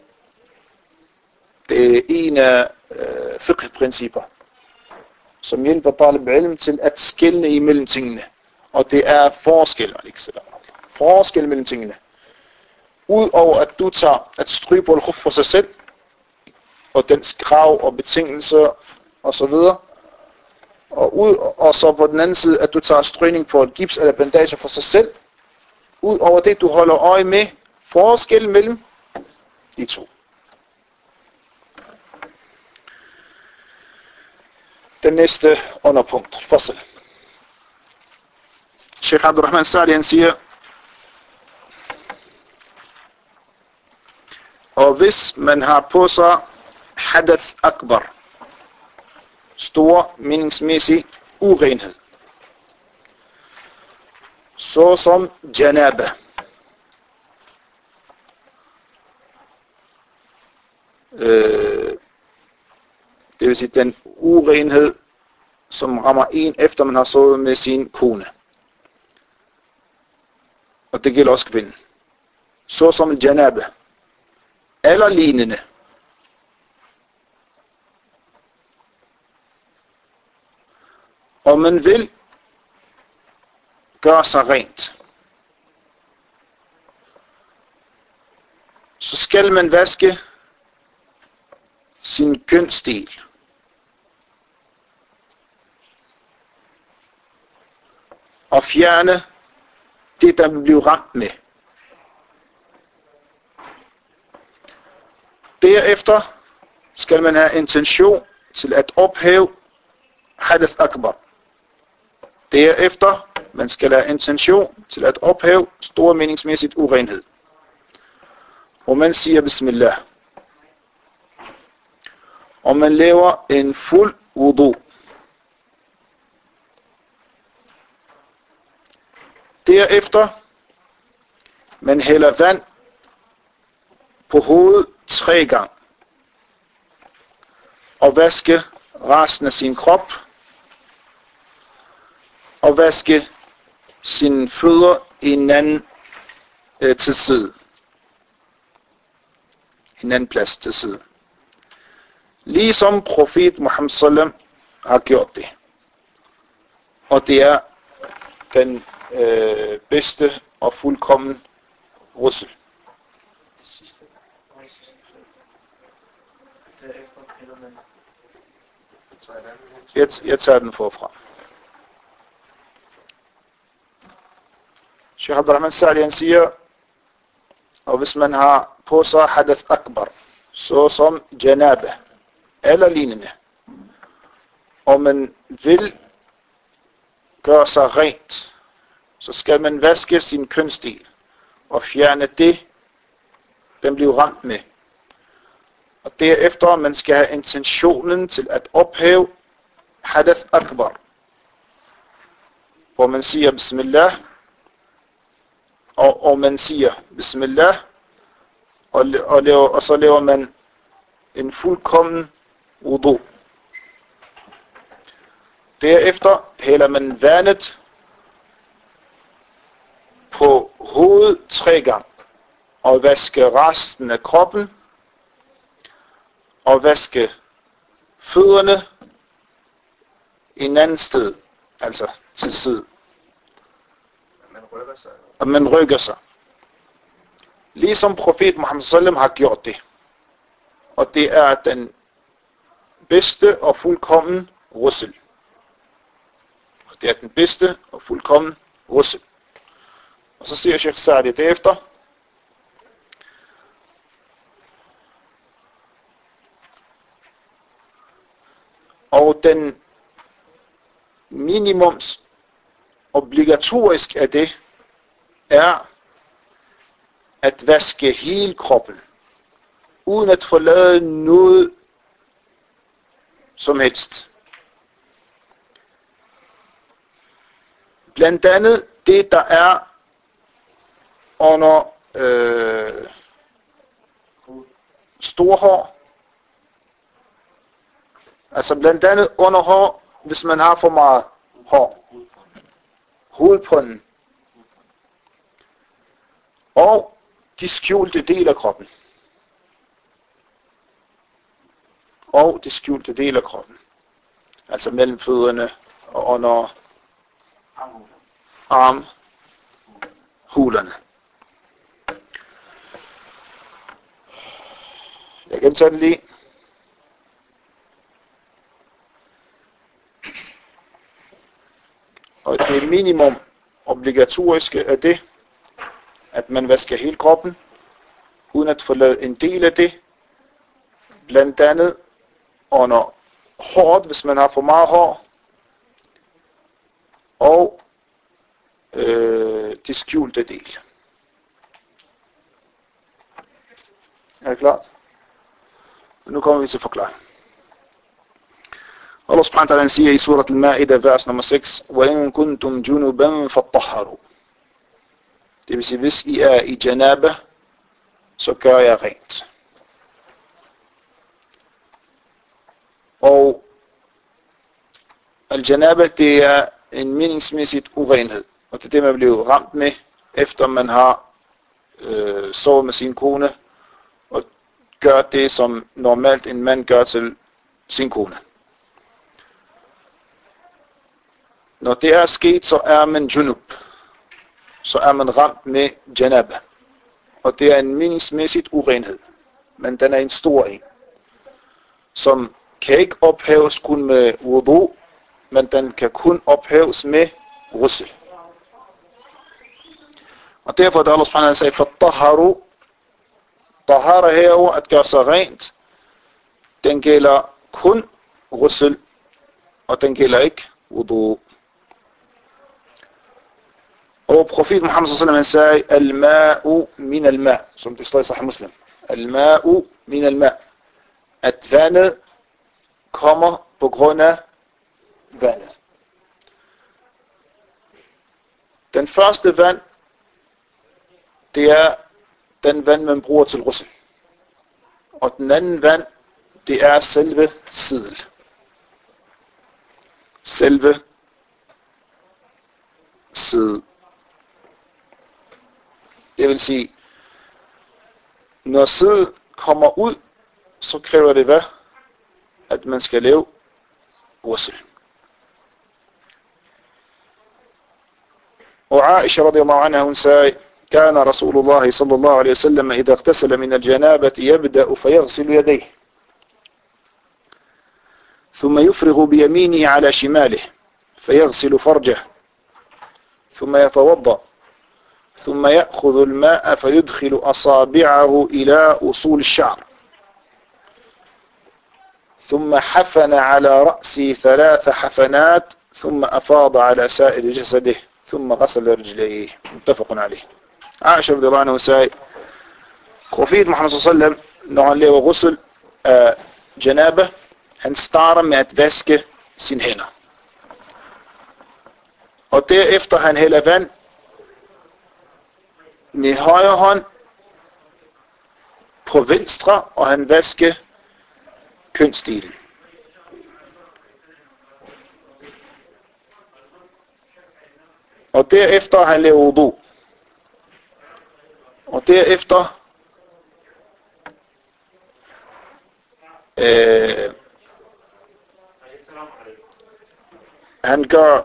Det er en af øh, fiqh-principper, som hjælper talib ilm til at skelne imellem tingene. Og det er forskel, forskel mellem tingene. Udover at du tager at stryge på al-khuf for sig selv, og dens krav og betingelser osv., og, ud, og så på den anden side, at du tager strygning på et gips eller bandage for sig selv, udover det, du holder øje med forskel mellem de to. Den næste underpunkt, fasl. Sheikh Abdurrahman Sa'di, han siger, og hvis man har på sig hadath akbar, stor meningsmæssig urenhed, så som janaba, øh, det vil sige den urenhed, som rammer en efter man har sovet med sin kone, og det gælder også kvinden, så som janaba eller lignende, og man vil gøre sig rent, så skal man vaske sin kønsdel. Og fjerne det, der vil blive ramt med. Derefter skal man have intention til at ophæve hadath akbar. Derefter man skal have intention til at ophæve stor meningsmæssigt urenhed. Og man siger bismillah. Og man laver en fuld wudu. Derefter man hælder vand på hovedet tre gange. Og vaske resten af sin krop. Og vaske sine fødder i en anden øh, til side. En anden plads til side. Ligesom profet Muhammad sallam har gjort det. Og det er den øh, bedste og fuldkommen ghusl. Jeg, jeg tager den forfra. Sheikh Abdurrahman Sa'di, han siger, og hvis man har på sig hadath akbar, så som janaba eller lignende, og man vil gøre sig rent, så skal man vaske sin kønsdel og fjerne det, den bliver ramt med. Og derefter man skal have intentionen til at ophæve hadath akbar, hvor man siger bismillah, og, og man siger bismillah, og, og, laver, og så laver man en fuldkommen wudu. Derefter hælder man vandet på hovedet tre gange, og vaske resten af kroppen, og vaske fødderne en anden sted, altså til side. Man rykker sig. Og man rykker sig. Ligesom profet Muhammad sallam har gjort det. Og det er den bedste og fuldkommen ghusl. Det er den bedste og fuldkommen ghusl. Og så siger Sheikh Sa'di derefter, og den minimums obligatorisk af det er at vaske hele kroppen, uden at forlade noget som helst. Blandt andet det, der er under øh, storhår, altså blandt andet under hår, hvis man har for meget hår, hovedbunden, og de skjulte dele af kroppen, og de skjulte dele af kroppen, altså mellem fødderne og under armhulerne. Jeg gentager det lige. Og det minimum obligatoriske er det, at man vasker hele kroppen, uden at forlade en del af det, blandt andet under håret, hvis man har for meget hår, og øh, de skjulte del. Er det klart? Nu kommer vi til forklaring. Allah subhanahu wa ta'ala siger i surat al-Ma'idah, vers nummer seks, وَإِن كُنْتُمْ جُنُبًا فَطَّهَّرُوا. Det vil sige, hvis I er i janaba, så gør jeg rent. Og al-janaba, det er en meningsmæssigt urenhed. Og det er det, man bliver ramt med, efter man har øh, sovet med sin kone, og gør det, som normalt en mand gør til sin kone. Når det er sket, så er man junub. Så er man ramt med janaba. Og det er en meningsmæssigt urenhed. Men den er en stor en. Som kan ikke ophæves kun med wudu, men den kan kun ophæves med ghusl. Og derfor, da Allah subhanahu wa ta'ala sagde, fattaharu, tahara herover, at gøre sig rent, den gælder kun ghusl, og den gælder ikke wudu. Og profet Muhammad sallallahu alaihi wasallam sagde, al-ma'u min al-ma', som det står i Sahih Muslim. Al-ma'u min al-ma'. At vandet kommer på grund af vandet. Den første vand, det er den vand, man bruger til ghusl. Og den anden vand, det er selve siddel. Selve siddel. Det vil sige, når siddel kommer ud, så kræver det hvad? At man skal lave ghusl. Og Aisha radiyallahu anha, hun sagde, كان رسول الله صلى الله عليه وسلم إذا اغتسل من الجنابة يبدأ فيغسل يديه ثم يفرغ بيمينه على شماله فيغسل فرجه ثم يتوضأ ثم يأخذ الماء فيدخل أصابعه إلى أصول الشعر ثم حفن على رأسه ثلاث حفنات ثم أفاض على سائر جسده ثم غسل رجليه. متفق عليه. Aisha radhiyallahu anha sagde, profet Muhammad sallallahu alaihi wasallam, når han laver ghusl af janaba, han starter med at vaske sine hænder. Og derefter han hælder vand med højre hånd på venstre, og han vasker kønsdelen. Og derefter han laver wudu. Og derefter øh, han gør,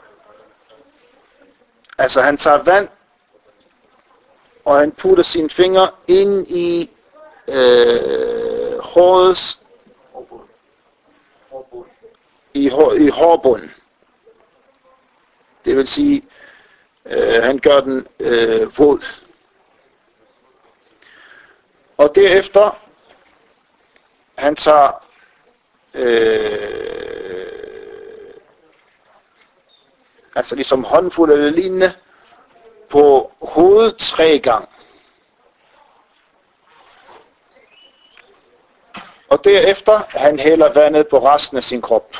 altså han tager vand, og han putter sine fingre ind i øh, hårets, i, hår, i hårbunden. Det vil sige, øh, han gør den øh, våd. Og derefter, han tager øh, altså ligesom håndfuld eller lignende på hovedet tre gange. Og derefter, han hælder vandet på resten af sin krop.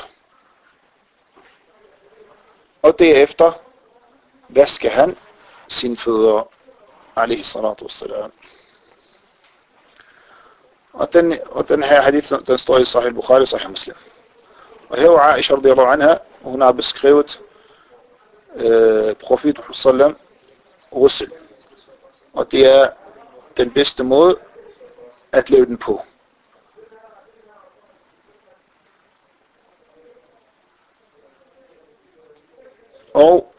Og derefter vasker han sine fødder, alaihi salatu wassalam. Og den, og den her hadith, den står i Sahih Bukhari og Sahih Muslim. Og her var Aisha radhiyallahu anha, hun har beskrevet øh, profet sallam ghusl. Og det er den bedste måde at leve den på. Og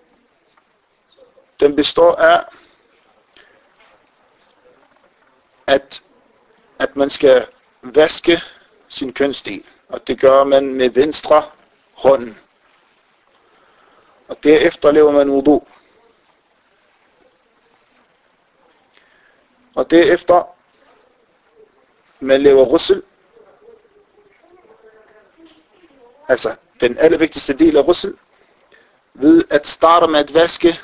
den består af, at, at man skal vaske sin kønsdel. Og det gør man med venstre hånden. Og derefter laver man wudu. Og derefter man laver ghusl. Altså den allervigtigste del af ghusl, ved at starte med at vaske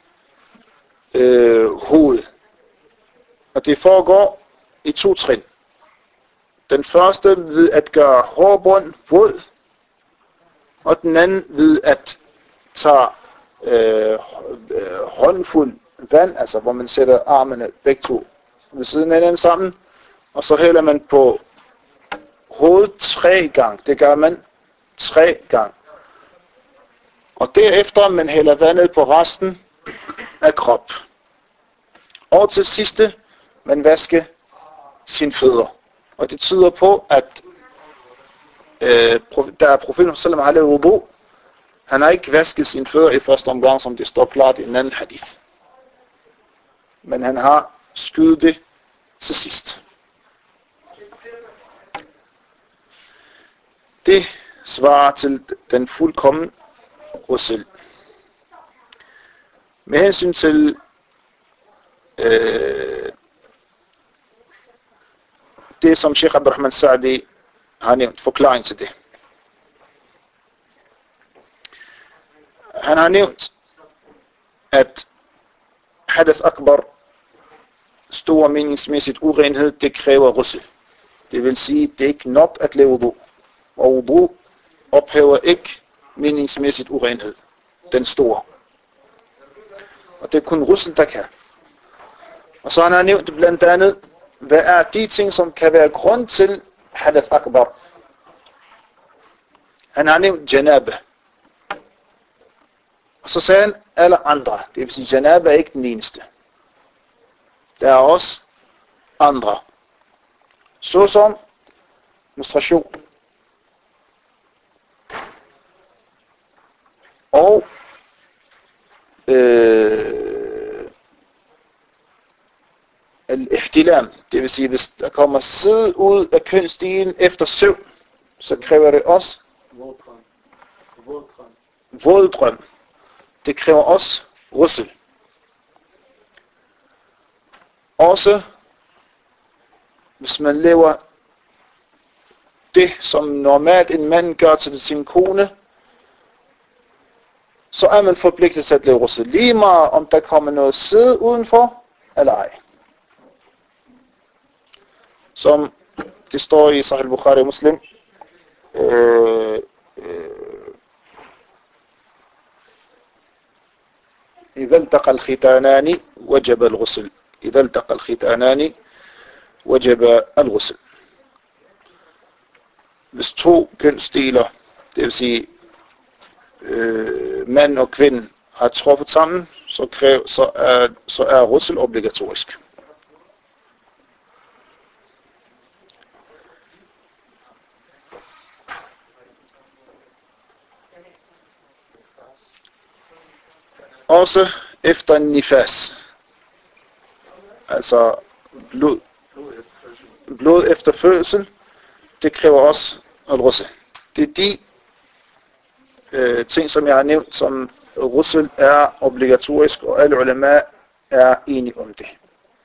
øh, hovedet. Og det foregår i to trin. Den første ved at gøre hårbund våd, og den anden ved at tage øh, håndfuld vand, altså hvor man sætter armene begge to ved siden af hinanden sammen, og så hælder man på hovedet tre gange. Det gør man tre gange. Og derefter man hælder vandet på resten af krop. Og til sidste, man vasker sine fødder. Og det tyder på, at øh, der profeten sallam har lavet wudu, han har ikke vasket sine fødder i første omgang, som det står klart i en anden hadith. Men han har skydet det til sidst. Det svarer til den fuldkommen ghusl. Med hensyn til øh, det, som Sheikh Abdurrahman Sa'di har nævnt, forklaring til det. Han har nævnt, at hadath akbar, stor meningsmæssigt urenhed, det kræver ghusl. Det vil sige, det er ikke nok at lave wudu. Og wudu ophæver ikke meningsmæssigt urenhed. Den store. Og det er kun ghusl, der kan. Og så han har nævnt blandt andet, hvad er de ting, som kan være grund til hadath akbar. Han har nævnt janaba. Og så sagde han alle andre. Det vil sige, janaba er ikke den eneste. Der er også andre. Såsom menstruation. Og øh, al-ihtilam, det vil sige, hvis der kommer sæd ud af kønsdelen efter søvn, så kræver det også Våddrøm. Våddrøm. våddrøm. Det kræver også ghusl. Også hvis man laver det, som normalt en mand gør til sin kone, så er man forpligtet til at lave ghusl. Lige meget om der kommer noget sæd udenfor, eller ej. Som det står i Sahih Bukhari og Muslim. Øh, øh, إذا التقى الختانان وجب الغسل. إذا التقى الختانان وجب الغسل. Hvis to kønsdeler, det vil sige øh, mand og kvinde, har truffet sammen, så, kræv, så er, så er ghusl obligatorisk. Også efter nifas, altså blod, blod efter fødsel, det kræver også al-ghusl. Det er de øh, ting, som jeg har nævnt, som ghusl er obligatorisk, og alle ulema er enige om det.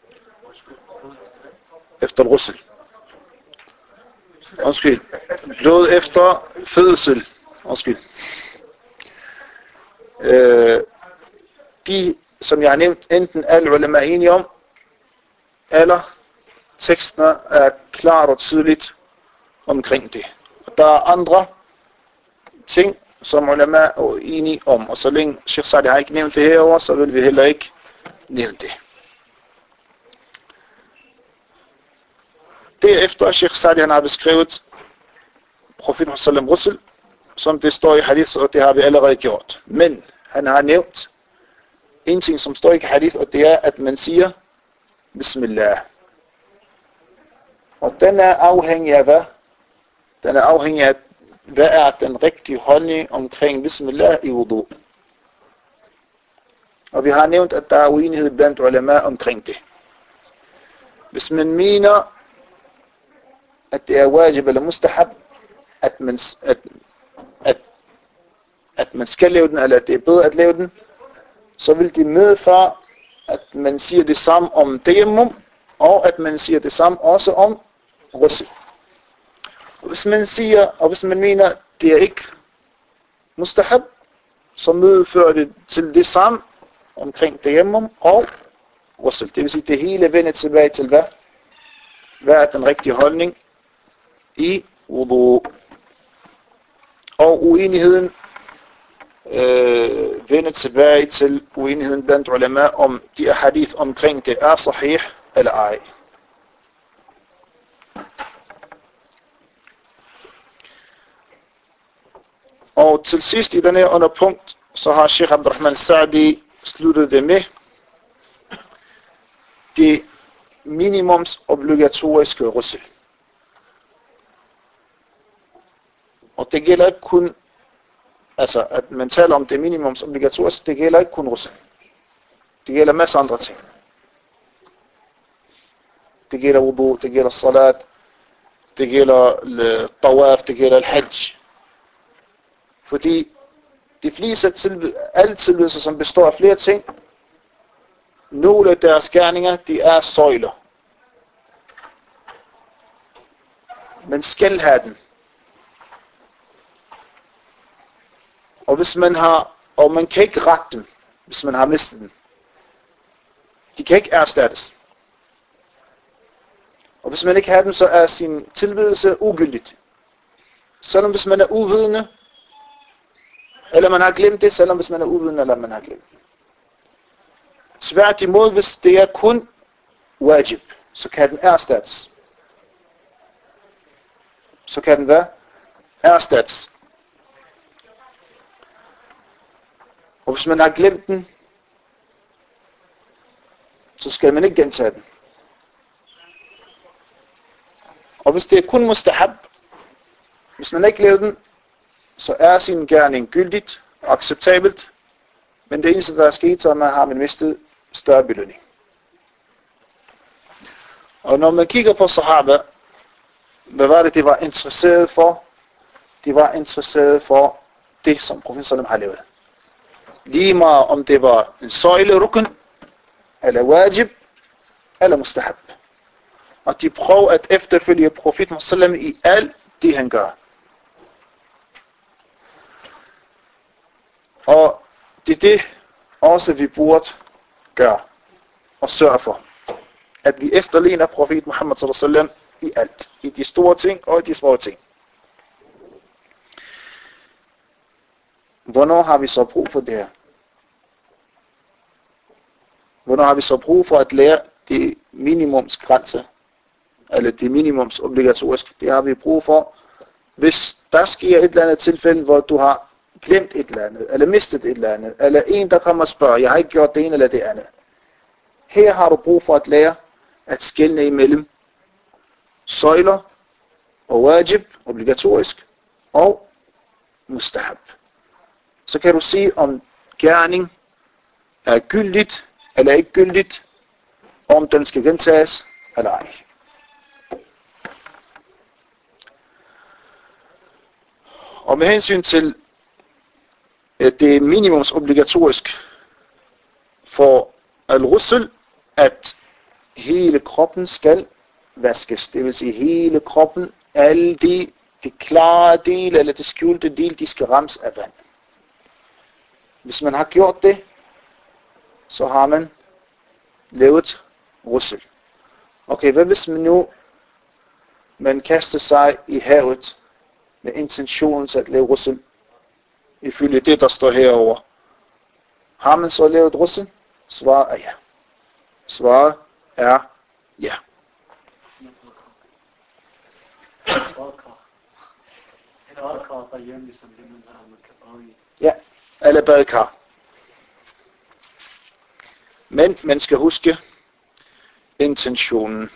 Efter al-ghusl. Undskyld. Blod efter fødsel. Undskyld. Øh, de, som jeg har nævnt, enten alle ulema er enige om, eller teksterne er klart og tydeligt omkring det. Og der er andre ting, som ulema er enige om, og så længe Sheikh Sa'di har ikke nævnt det herovre, så vil vi heller ikke nævne det. Derefter Sheikh Sa'di han har beskrevet profeten sallam ghusl, som det står i hadith, og det har vi allerede gjort. Men han har nævnt en ting, som står i hadith, og det er, at man siger Bismillah. Og den er afhængig af hvad? Den er afhængig af, hvad er den rigtige holdning omkring Bismillah i wudu. Og vi har nævnt, at der er uenighed blandt ulema omkring det. Hvis man mener, at det er wajib eller mustahab, at man, at, at, at man skal lave den, eller at det er bedre at lave den, så vil det medføre, at man siger det samme om tayammum, og at man siger det samme også om ghusl. Og hvis man siger, og hvis man mener, det er ikke mustahab, så medfører det til det samme omkring tayammum og ghusl. Det vil sige, det hele vender tilbage til hvad? Hvad er den rigtige holdning i wudu? Og uenigheden øh, vender tilbage til uenigheden blandt ulema om de er hadith omkring det er sahih eller ej. Og til sidst i denne underpunkt, så har Sheikh Abdurrahman Sa'di sluttet det med det minimums obligatoriske ghusl. Og det gælder ikke kun, altså at man taler om det minimums obligatoriske, det gælder ikke kun ghusl. Det gælder masser andre ting. Det gælder wudu, det gælder salat, det gælder tawaf, det gælder al-hajj. Fordi de fleste tilbud, alle tilbydelser, som består af flere ting, nogle af deres gerninger, de er søjler. Man skal have den. Og hvis man har, og man kan ikke rette dem, hvis man har mistet den. De kan ikke erstattes. Og hvis man ikke har dem, så er sin tilbedelse ugyldigt. Selvom hvis man er uvidende, eller man har glemt det, selvom hvis man er uvidende, eller man har glemt det. Tværtimod, hvis det er kun wajib, så kan den erstattes. Så kan den hvad? Erstattes. Og hvis man har glemt den, så skal man ikke gentage den. Og hvis det er kun mustahab, hvis man ikke laver den, så er sin gerning gyldigt og acceptabelt, men det eneste, der er sket, så er, man har man mistet større belønning. Og når man kigger på sahaba, hvad var det, de var interesseret for? De var interesseret for det, som profeten sallam har lavet. Lige meget om det var en søjle, rukn, eller wajib, eller mustahab. Og de prøver at efterfølge profeten sallam i alt det, han gør. Og det er det også, vi burde gøre og sørge for. At vi efterligner profet Muhammad sallallahu alaihi wasallam i alt. I de store ting og i de små ting. Hvornår har vi så brug for det her? Hvornår har vi så brug for at lære de minimumsgrænser, eller de minimumsobligatoriske? Det har vi brug for, hvis der sker et eller andet tilfælde, hvor du har glemt et eller andet, eller mistet et eller andet, eller en, der kommer og spørger, jeg har ikke gjort det ene eller det andet. Her har du brug for at lære at skelne imellem søjler og wajib, obligatorisk, og mustahab. Så kan du sige, om gerning er gyldigt eller ikke gyldigt, om den skal gentages eller ej. Og med hensyn til at det er minimumsobligatorisk for al-ghusl, at hele kroppen skal vaskes. Det vil sige hele kroppen, alle de, de klare dele eller de skjulte dele, de skal rammes af vand. Hvis man har gjort det, så har man lavet ghusl. Okay, hvad hvis man nu man kaster sig i havet med intentionen til at lave ghusl? Ifølge det, der står herover. Har man så lavet ghusl? Svaret er ja. Svaret er ja. Ja, eller badekar. Men man skal huske intentionen.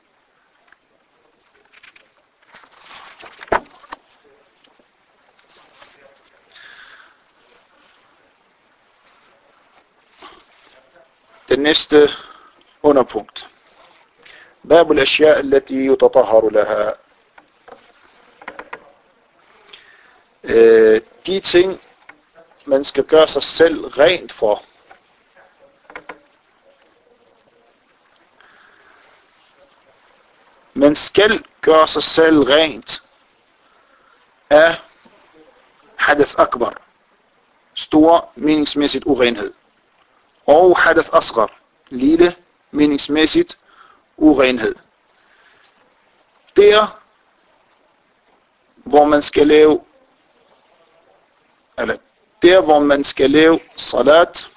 Den næste underpunkt. باب الأشياء التي يتطهر لها. De ting, man skal gøre sig selv rent for. Man skal gøre sig selv rent af hadath akbar, stor meningsmæssigt urenhed, og hadath asghar, lille meningsmæssigt urenhed. Der, hvor man skal lave, eller der, hvor man skal lave salat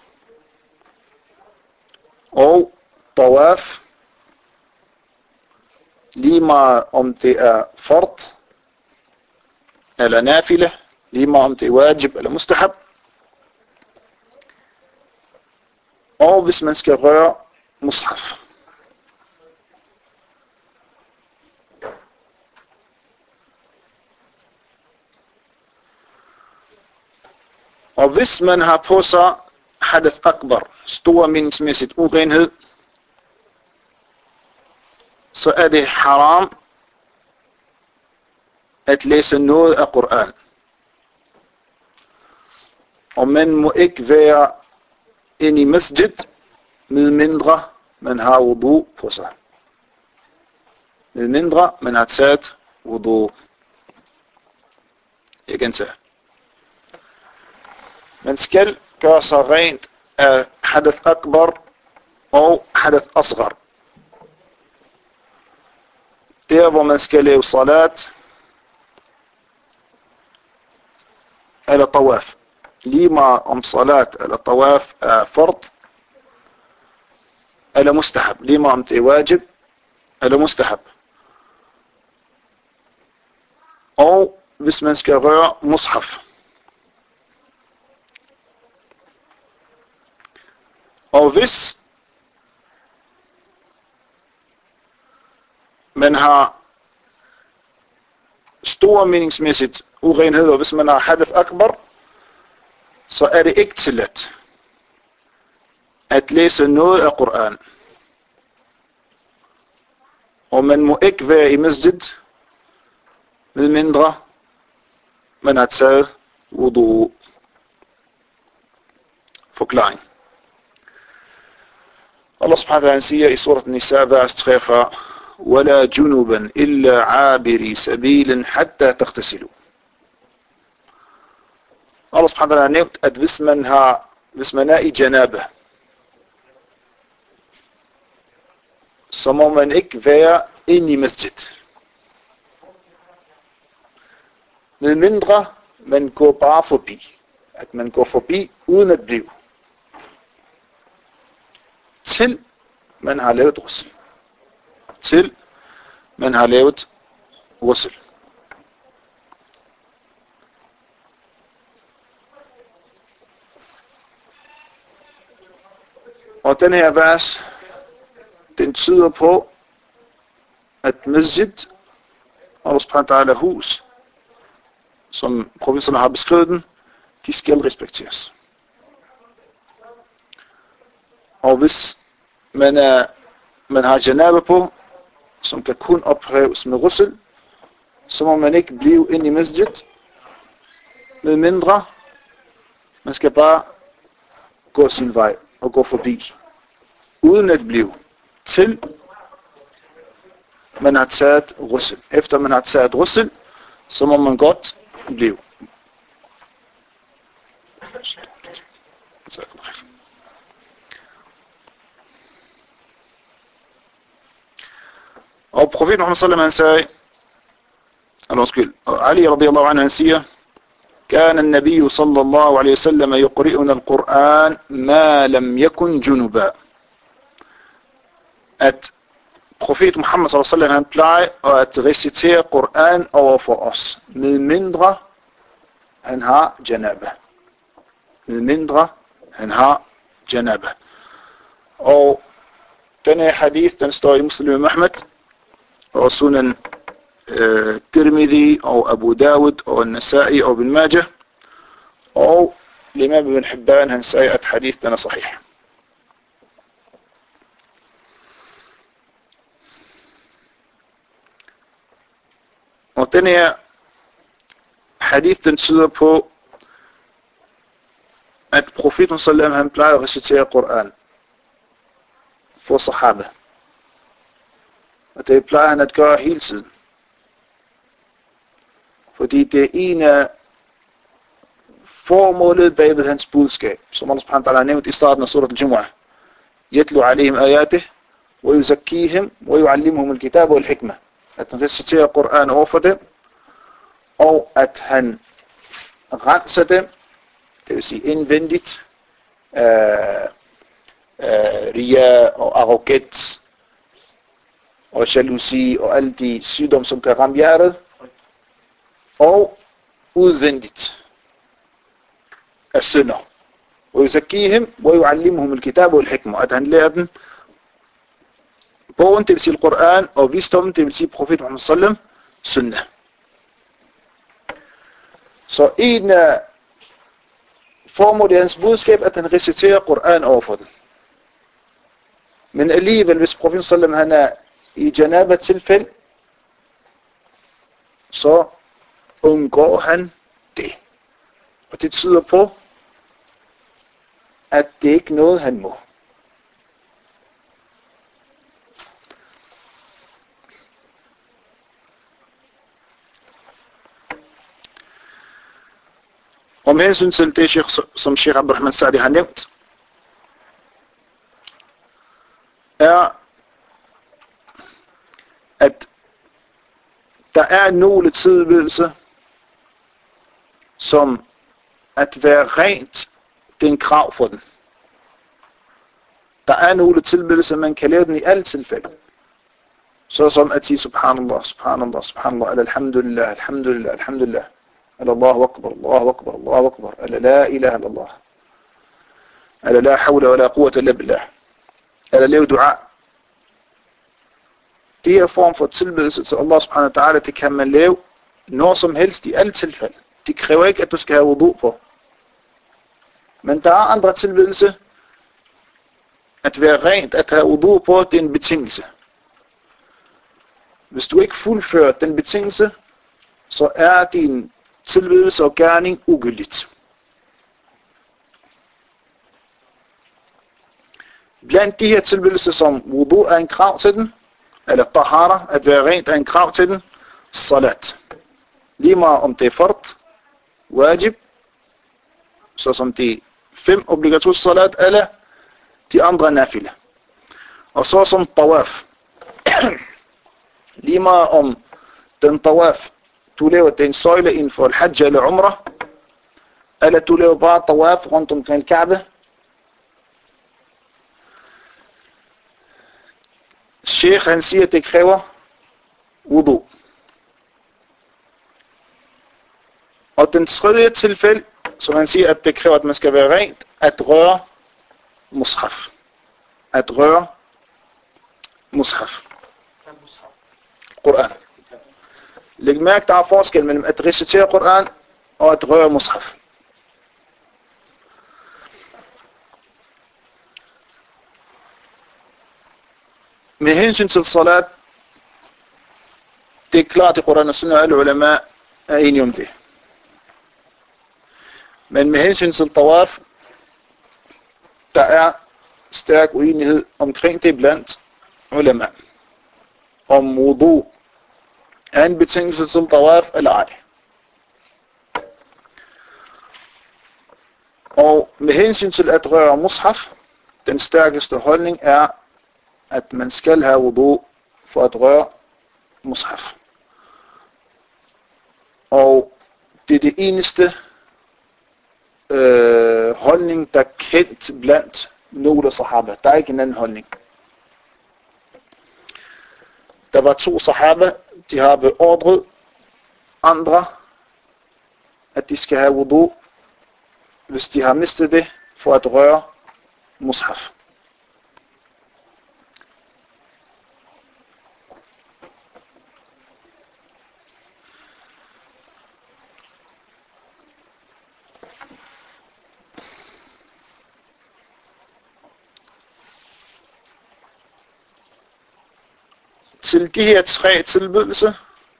og tawaf, lige meget om det er fard eller nafila, lige meget om det er wajib eller mustahab, og hvis man skal røre mushaf. Og hvis man har på sig hadath akbar, stor meningsmæssigt urenhed, så er det haram at læse noget af Koran. Og man må ikke være inde i masjid, med mindre man har wudu på sig. Med mindre man har taget wudu. Jeg gentager. Man skal gøre sig rent af hadath akbar og hadath asghar. Der, hvor man skal lave salat eller tawaf. Lige meget om salat eller tawaf er fard eller mustahab. Lige meget om det er wajib eller mustahab. Og hvis man skal røre mushaf. Og hvis man har stor meningsmæssigt urenhed, og hvis man har hadath akbar, så er det ikke tilladt at læse noget af Koran. Og man må ikke være i masjid, med mindre man har taget wudu. Forklaring. Allah subhanahu wa ta'ala siger i surat Nisa, vers treogfyrre, وَلَا جُنُبًا إِلَّا عَابِرِي سَبِيلٍ حَتَّى تَغْتَسِلُوا. Allah subhanahu wa ta'ala har nævnt, at hvis man har hvis man er i janaba, så må man ikke være inde i masjid. Med mindre man går bare forbi. At man går forbi uden at blive. Til man har lavet russel. Til man har lavet russel. Og den her vers, den tyder på, at masjid, Allah subhanahu wa ta'ala hus, som professorerne har beskrevet den, de skal respekteres. Og hvis man, er, man har janaba på, som kan kun ophæves med russel, så må man ikke blive inde i masjid, med mindre man skal bare gå sin vej og gå forbi, uden at blive, til man har taget russel. Efter man har taget russel, så må man godt blive. Og profeten Muhammad sallallahu alaihi wasallam sagde, eller undskyld, og Ali radiyallahu anhu han siger, كان النبي صلى الله عليه وسلم يقرئنا القرآن ما لم يكن جنبا. At profet Muhammad sallallahu alaihi wasallam han plejer at recitere Koran over for os, med mindre han har janaba. Med mindre han har janaba. Og denne hadith, den står i Muslim Ahmed, og Sunan uh, Tirmidhi, og Abu Dawud, og Nasa'i, og Ibn Majah, og l'imam Ibn Hibban, han siger, at hadith den er sahih. Og den her hadith, den tyder på, at profeten sallam han plejer at recitere Koran for sahaba. Og det plejer han at gøre hele tiden. Fordi det er en af formålet bagved hans budskab, som Allah subhanahu wa ta'ala har nævnt i starten af surat al-Jumu'ah. Yatlu alayhim ayatih, wa yuzakkihim, wa yuallimuhum al-kitab wa al-hikmah. At han reciterer Koran over for dem, og at han renser dem, det vil sige indvendigt, øh, øh, ria og arrogans og jalousi og alle de sygdomme, som kan ramme hjertet, og udvendigt af synder. Og yuzakkihim wa yuallimuhum al-kitab wal hikmah, at han lærer dem bogen, det vil sige Koran, og visdommen, det vil sige profet Muhammad sallam, sunnah. Så en af formålet af hans budskab, at han reciterer Koran over for den. Men alligevel, hvis profet sallam han er i janaba tilfælde, så undgår han det. Og det tyder på, at det ikke er noget, han må. Og med hensyn til det, som Sheikh Abdurrahman Sa'di har nævnt, er, at der er nogle tilbedelser, som at være rent, det er en krav for den. Der er nogle tilbedelser, man kan lave den i alle tilfælde. Så som at sige subhanallah, subhanallah, subhanallah, alhamdulillah, alhamdulillah, alhamdulillah. Eller Allahu Akbar, Allahu Akbar, Allahu Akbar, eller la ilaha illallah, eller la hawla wa la quwwata illa billah, eller lave dua. Det er form for tilbedelse til Allah subhanahu wa ta'ala, det kan man lave når som helst i alle tilfælde. Det kræver ikke, at du skal have wudu på. Men der er andre tilbedelse. At være rent, at have wudu på, det er en betingelse. Hvis du ikke fuldfører den betingelse, så er din tilbedelse og gerning ugyldigt. Blandt de her tilbedelser, som wudu er en krav til den, eller tahara, at være rent er en krav til den, salat. Lige meget om det er fard, wajib, så som det fem obligatoriske salat, eller de andre nafila. Og så som tawaf. Lige meget om den tawaf, du laver den søjle inden for al-hajj eller umrah, eller du laver bare tawaf rundt omkring Kaaba. Sheikh han siger, at det kræver wudu. Og den tredje tilfælde, som han siger, at det kræver, at man skal være rent, at røre mushaf. At røre mushaf. Koran. Læg mærke, der er forskel mellem at recitere Koran og at røre mushaf. Med hensyn til salat, det er klart, at Koran og Sunna og alle ulema er enige om det. Men med hensyn til tawaf, der er stærk uenighed omkring det blandt ulema. Om wudu er en betingelse til tawaf eller ej. Og med hensyn til at røre mushaf, den stærkeste holdning er, at man skal have wudu for at røre mushaf. Og det er det eneste øh, holdning, der er kendt blandt nogle sahaba. Der er ikke en anden holdning. Der var to sahaba, de har beordret andre, at de skal have wudu, hvis de har mistet det, for at røre mushaf. Til de her tre tilbydelser,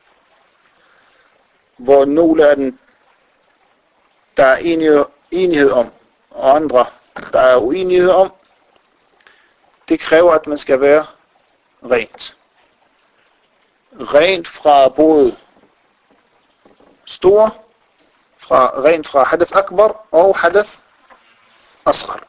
hvor nogle af dem, der er enighed, enighed om, og andre, der er uenighed om, det kræver, at man skal være rent. Rent fra både store, fra, rent fra hadath akbar og hadath asghar.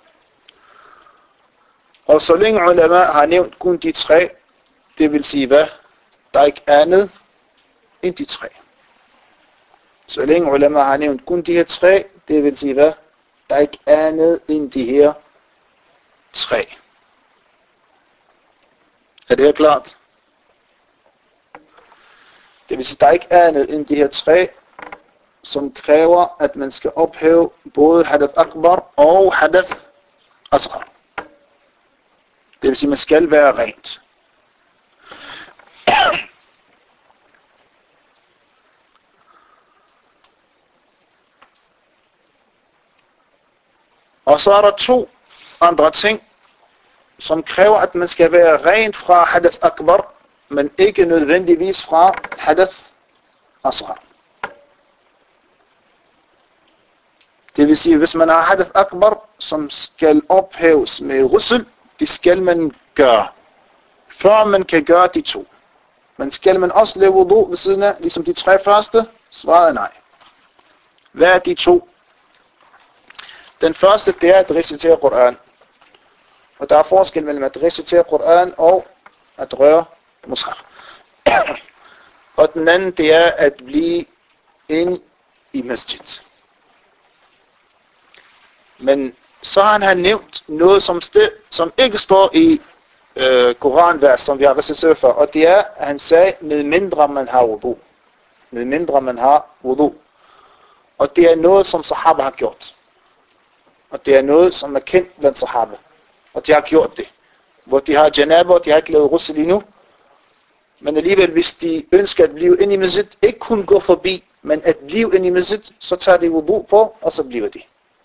Og så længe ulema har nævnt kun de tre, det vil sige hvad? Der er ikke andet end de tre. Så længe ulema har nævnt kun de her tre, det vil sige hvad? Der er ikke andet end de her tre. Er det her klart? Det vil sige, der er ikke andet end de her tre, som kræver, at man skal ophæve både hadath akbar og hadath asghar. Det vil sige, man skal være rent. Og så er der to andre ting, som kræver, at man skal være rent fra hadath akbar, men ikke nødvendigvis fra hadath asghar. Det vil sige, hvis man har hadath akbar, som skal ophæves med ghusl, det skal man gøre, før man kan gøre de to. Men skal man også lave wudu ved siden af, ligesom de tre første? Svaret er nej. Hvad er de to? Den første, det er at recitere Koran. Og der er forskel mellem at recitere Koran og at røre mushaf. Og den anden, det er at blive ind i masjid. Men så har han nævnt noget, som, sted, som ikke står i øh, Koranvers, som vi har reciteret for. Og det er, at han sagde, med mindre man har wudu. Med mindre man har wudu. Og det er noget, som sahaba har gjort. Og det er noget, som er kendt blandt sahaba. Og de har gjort det. Hvor de har janaba, og de har ikke lavet ghusl endnu. Men alligevel, hvis de ønsker at blive inde i masjid, ikke kun gå forbi, men at blive inde i masjid, så tager de wudu på, og så bliver de.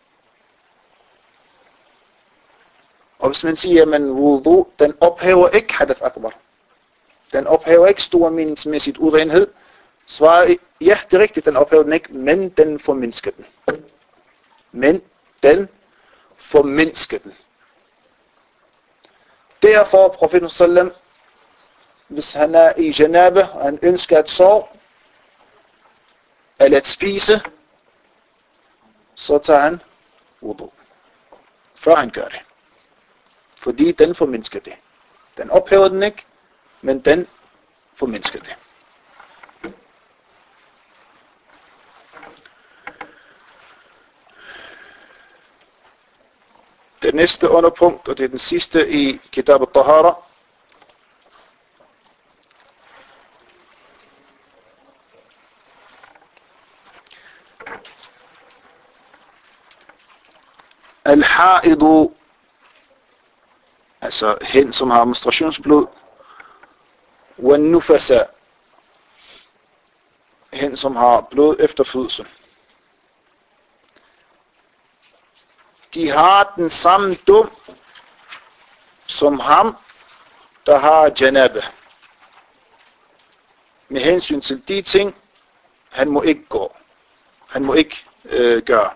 Og hvis man siger, at man wudu, den ophæver ikke hadath akbar. Den ophæver ikke stor meningsmæssigt urenhed. Svaret, ja, det er rigtigt, den ophæver den ikke, men den formindsker den. Men den formindsker den. Derfor, profeten sallam, hvis han er i janaba, og han ønsker at sove, eller at spise, så tager han wudu. før han gør det. Fordi den formindsker det. Den ophæver den ikke, men den formindsker det. Det næste underpunkt, og det er den sidste i Kitab al-Tahara, al-ha'idu, altså hen som har menstruationsblod, wal-nufasa, hen som har blod efter fødsel. De har den samme dom som ham, der har janaba. Med hensyn til de ting, han må ikke gå. Han må ikke øh, gøre.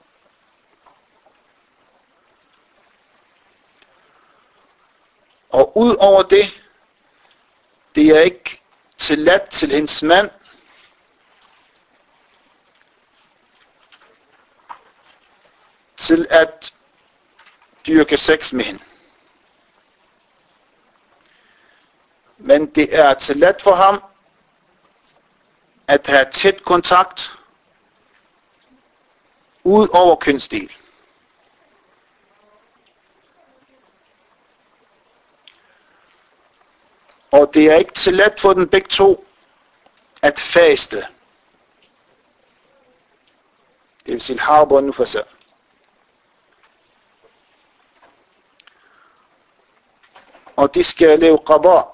Og ud over det, det er ikke tilladt til hendes mand, til at dyrke sex med hende. Men det er tilladt for ham at have tæt kontakt ud over kønsdel. Og det er ikke tilladt for dem begge to at faste. Det vil sige harba og nufasa. Og de skal lave qada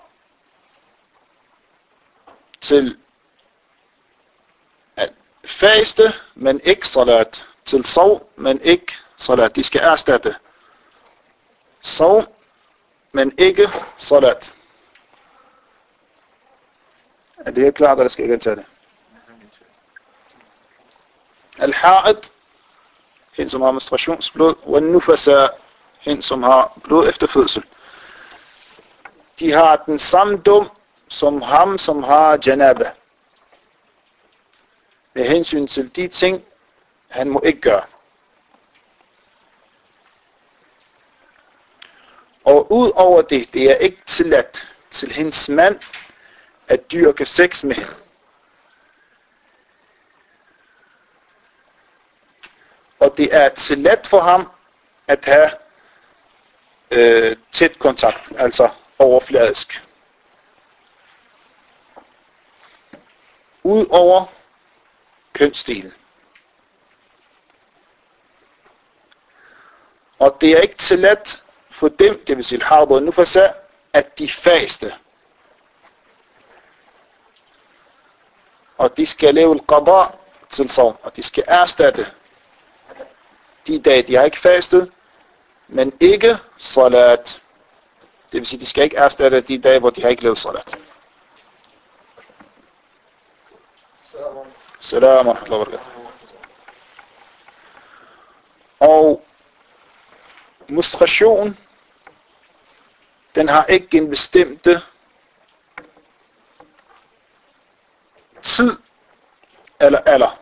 til at faste, men ikke salat. Til sov, men ikke salat. De skal erstatte sov, men ikke salat. Er det helt klart, eller skal jeg gentage det? Al-ha'id, hende som har menstruationsblod, og nufasa, hende som har blod efter fødsel. De har den samme dom som ham, som har janaba. Med hensyn til de ting, han må ikke gøre. Og ud over det, det er ikke tilladt til hendes mand at dyrke sex med hende. Og det er tilladt for ham at have øh, tæt kontakt, altså overfladisk. Ud over kønsdelen. Og det er ikke tilladt for dem, det vil sige harba og nufasa, at de faste. Og de skal lave al-qada til sovn, og de skal erstatte de dage, de har ikke fastet, men ikke salat. Det vil sige, de skal ikke erstatte de dage, hvor de har ikke lavet salat. Salam alaikum wa barakatuh. Og menstruation, den har ikke en bestemte tid eller alder.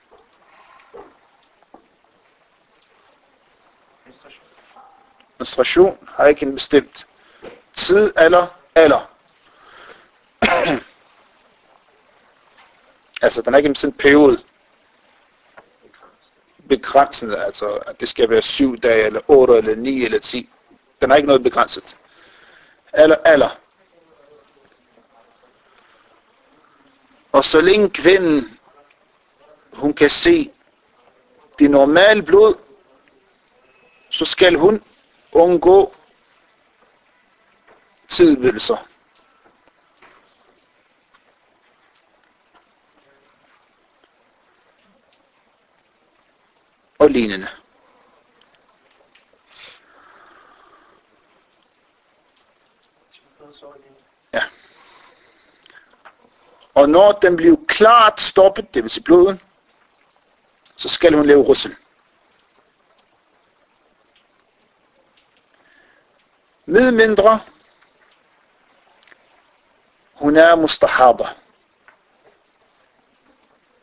Menstruation har ikke en bestemt tid eller alder. Altså, den er ikke en bestemt periode. Begrænset, altså, at det skal være syv dage, eller otte, eller ni, eller ti. Den er ikke noget begrænset. Eller alder. Og så længe kvinden, hun kan se det normale blod, så skal hun undgå tilbedelser. Og lignende. Ja. Og når den bliver klart stoppet, det vil sige blodet, så skal hun lave russel. Med mindre hun er mustahaba.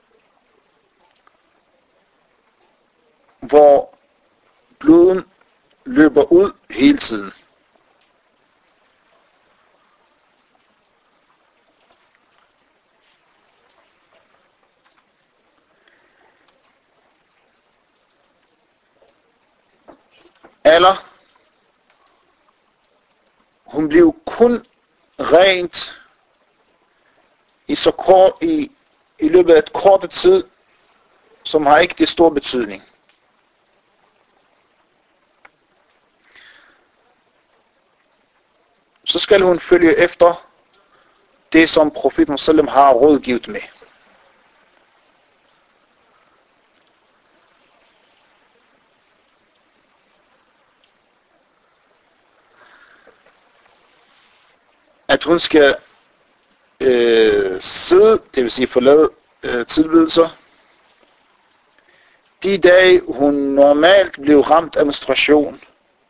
Hvor bloden løber ud hele tiden. Eller hun blev kun rent i, så kort, i, i løbet af et kort tid, som har ikke det stor betydning. Så skal hun følge efter det, som profeten sallam har rådgivet med. At hun skal øh, sidde, det vil sige forlade øh, tilbedelser, de dage hun normalt blev ramt af menstruation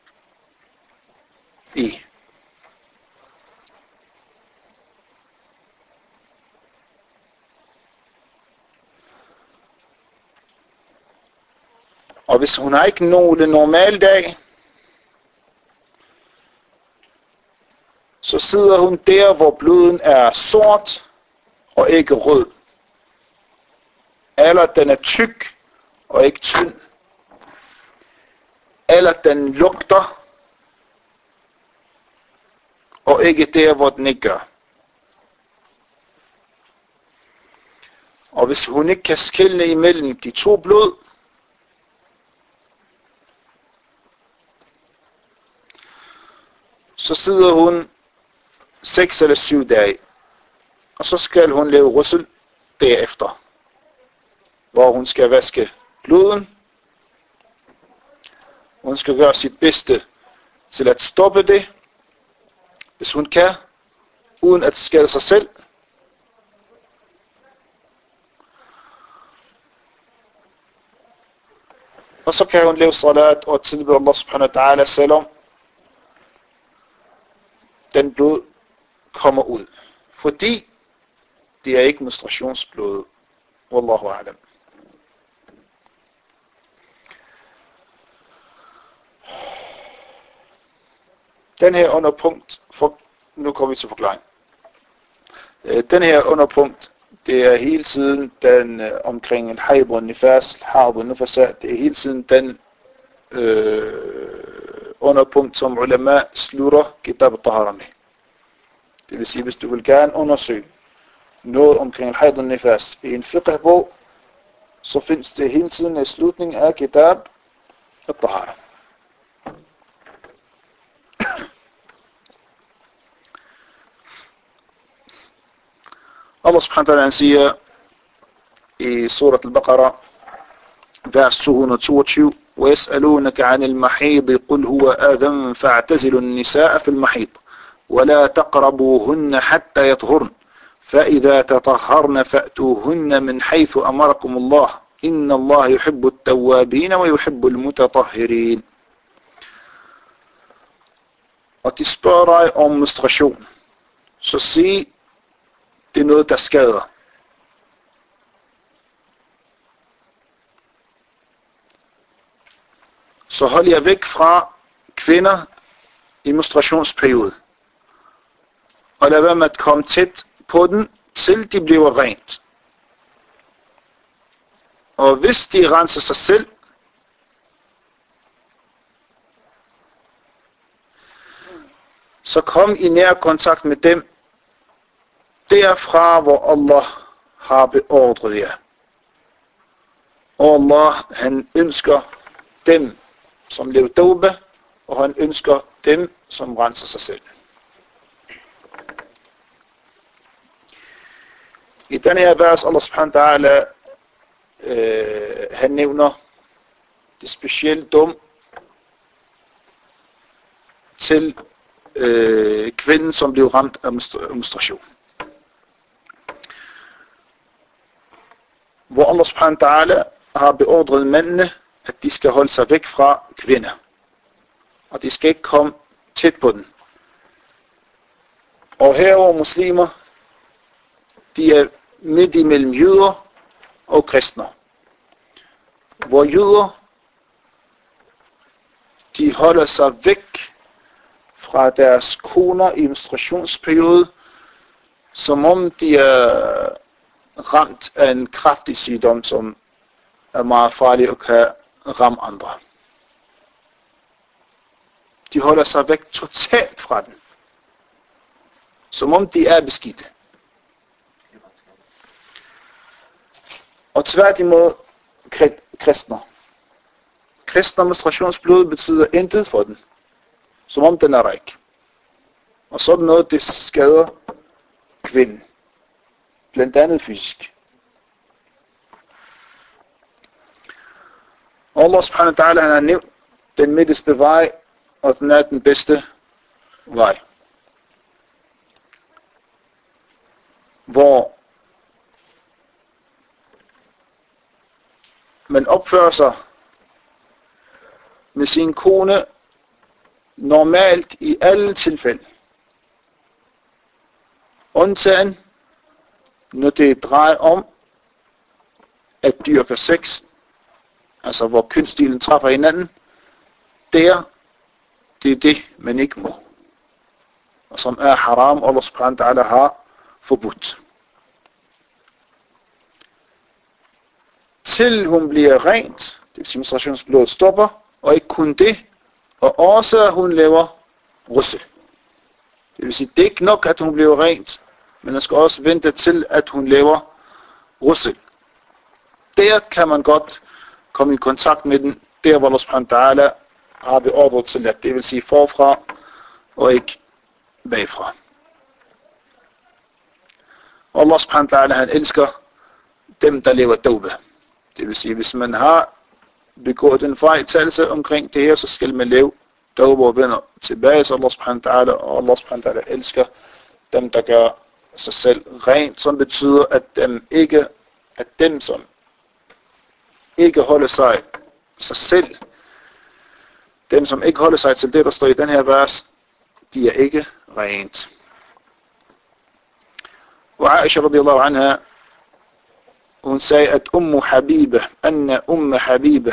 i. Og hvis hun har ikke nogen normal dag, så sidder hun der, hvor bloden er sort og ikke rød. Eller den er tyk og ikke tynd. Eller den lugter og ikke der, hvor den ikke gør. Og hvis hun ikke kan skelne imellem de to blod, så sidder hun seks eller syv dage, og så skal hun lave russel derefter, hvor hun skal vaske bloden. Hun skal gøre sit bedste til at stoppe det, hvis hun kan, uden at skade sig selv. Og så kan hun lave salat og tilbede Allah subhanahu wa ta'ala, selvom den blod kommer ud. Fordi det er ikke menstruationsblod. Wallahu a'lam. Den her underpunkt, for, nu kommer vi til forklaring. Den her underpunkt, det er hele tiden den øh, omkring en haid og nifas, haid og nifasa, det er hele tiden den øh, underpunkt, som ulama slutter kitab al-tahara med. Det vil sige, hvis du vil gerne undersøge noget omkring haid og nifas i en fiqh-bog, så findes det hele tiden i slutningen af kitab al-tahara. Allah subhanahu wa ta'ala siger i surat al-Baqarah, vers to hundrede og toogtyve, وَيَسْأَلُونَكَ عَنِ الْمَحِيضِ قُلْ هُوَ آذًا فَاعْتَزِلُوا النِّسَاءَ فِي الْمَحِيضِ وَلَا تَقْرَبُوهُنَّ حَتَّى يَطْهُرْنَ فَإِذَا تَطَهَّرْنَ فَأْتُوهُنَّ مِنْ حَيْثُ أَمَرَكُمُ اللَّهُ إِنَّ اللَّهَ يُحِبُّ التَّوَّابِينَ وَيُحِبُّ الْمُتَطَهِّرِينَ. Og de spørger dig om menstruation, så sig, det er noget, der skader. Så hold jer væk fra kvinder i menstruationsperiode. Og lad være med at komme tæt på den, til de bliver rent. Og hvis de renser sig selv, så kom i nær kontakt med dem, derfra, hvor Allah har beordret jer. Og Allah, han ønsker dem, som lever tawbah, og han ønsker dem, som renser sig selv. I denne her vers, Allah subhanahu wa ta'ala, øh, han nævner det specielt dum til øh, kvinden, som blev ramt af menstruation. Hvor Allah subhanahu wa ta'ala har beordret mændene, at de skal holde sig væk fra kvinder. Og de skal ikke komme tæt på den. Og herover muslimer, de er midt imellem jøder og kristne. Hvor jøder, de holder sig væk fra deres koner i menstruationsperiode, som om de er ramt af en kraftig sygdom, som er meget farlig og kan ramme andre. De holder sig væk totalt fra den, som om de er beskidte. Og tværtimod kristne. Kristne menstruationsblod betyder intet for den, som om den er rig. Og sådan noget, det skader kvinden, blandt andet fysisk. Og Allah subhanahu wa ta'ala, han har nævnt den midterste vej, og den er den bedste vej. Hvor man opfører sig med sin kone normalt i alle tilfælde. Undtagen, når det drejer om at dyrke sex, altså hvor kønsdelen træffer hinanden, der, det er det, man ikke må. Og som er haram, Allah subhanahu wa ta'ala har forbudt. Til hun bliver rent, det vil sige menstruationsblodet stopper, og ikke kun det, og også at hun laver russel. Det vil sige, det er ikke nok, at hun bliver rent, men man skal også vente til, at hun laver russel. Der kan man godt komme i kontakt med den, der hvor Allah subhanahu wa ta'ala har beordret til, at det vil sige forfra, og ikke bagfra. Og Allah subhanahu wa ta'ala, han elsker dem, der lever tawbah. Det vil sige, hvis man har begået en fejltagelse omkring det her, så skal man leve tawbah og vende tilbage til Allah subhanahu wa ta'ala, og Allah subhanahu wa ta'ala elsker dem, der gør sig selv rent, som betyder, at dem ikke, at dem, som ikke holder sig sig selv, dem, som ikke holder sig til det, der står i den her vers, de er ikke rent. Og Aisha radiyallahu anha, hun sagde, at Ummu Habiba, Anna Ummu Habiba,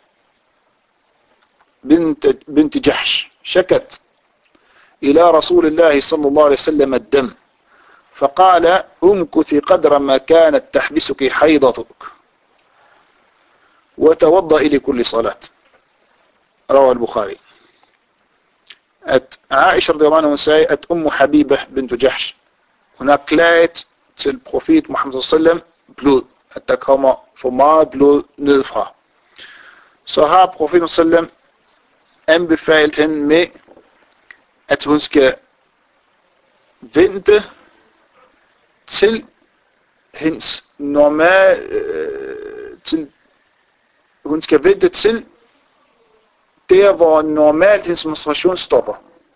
بنت بنت جحش شكت إلى رسول الله صلى الله عليه وسلم الدم فقال امكثي قدر ما كانت تحبسك حيضتك وتوضئي لكل صلاة. رواه البخاري. At Aisha radiyallahu anha sagde, at Ummu Habiba bint Jahsh, hun har klaget til profet Muhammad sallallahu alaihi wasallam blod, at der kommer for meget blod nedfra. Så har profeten sallallahu alaihi wasallam anbefalet hende med, at hun skal vente til hendes normal, øh, til hun skal vente til der, hvor normalt hendes menstruation stopper.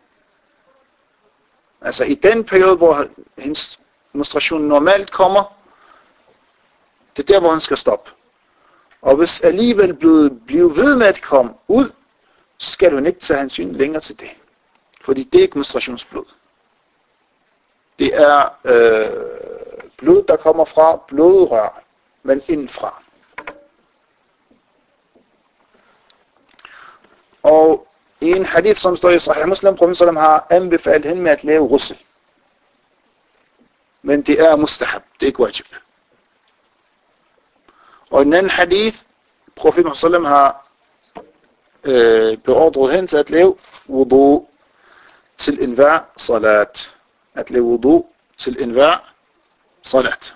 Altså i den periode, hvor hendes menstruation normalt kommer, det er der, hvor hun skal stoppe. Og hvis alligevel bliver ved med at komme ud, så skal hun ikke tage hensyn længere til det. Fordi det er ikke menstruationsblod. Det er øh, blod, der kommer fra blodrør, men indenfra. Og i en hadith, som står i Sahih Muslim, profeten sallam har anbefalet hende med at lave russel. Men det er mustahab, det er ikke wajib. Og i en anden hadith, profeten sallam har øh, beordret hende til at lave wudu til enhver salat. At lave wudu til enhver salat.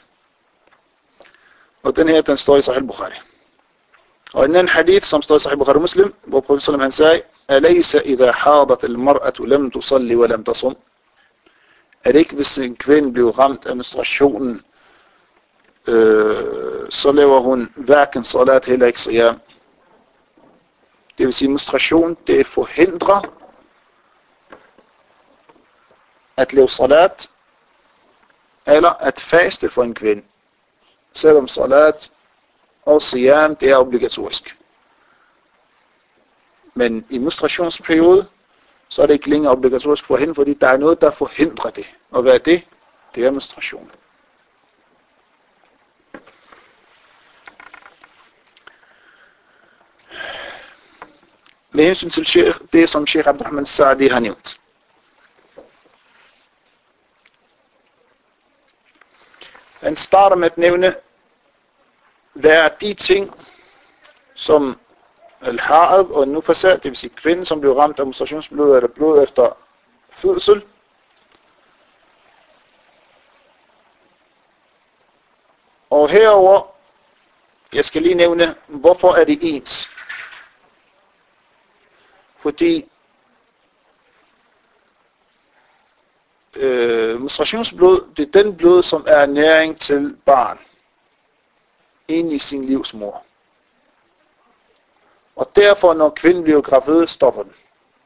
Og den her, den står i Sahih Bukhari. Og en anden hadith, som står i Sahih Bukhari Muslim, hvor profeten sallam han sagde, أَلَيْسَ إِذَا حَاضَتِ الْمَرْأَةُ لَمْ تُصَلِّ وَلَمْ تَصُمْ. Er det ikke, hvis en kvinde bliver ramt af menstruationen, øh, så laver hun hverken salat, heller ikke siyam. Det vil sige, menstruation, det forhindrer at lave salat, eller at faste for en kvinde. Selvom salat og siyam, det er obligatorisk. Men i menstruationsperiode, så er det ikke længere obligatorisk for hende, fordi der er noget, der forhindrer det. Og hvad er det? Det er menstruation. med hensyn til sheikh, det som Sheikh Abdurrahman Sa'di har nævnt. Han starter med at nævne, hvad er de ting, som al-ha'ad og nufasa, det vil sige kvinden, som blev ramt af menstruationsblod eller blod efter fødsel, og herover, jeg skal lige nævne, hvorfor er det ens? Fordi øh, menstruationsblod, det er den blod, som er næring til barn ind i sin livsmor. Og derfor, når kvinden bliver gravid, stopper den.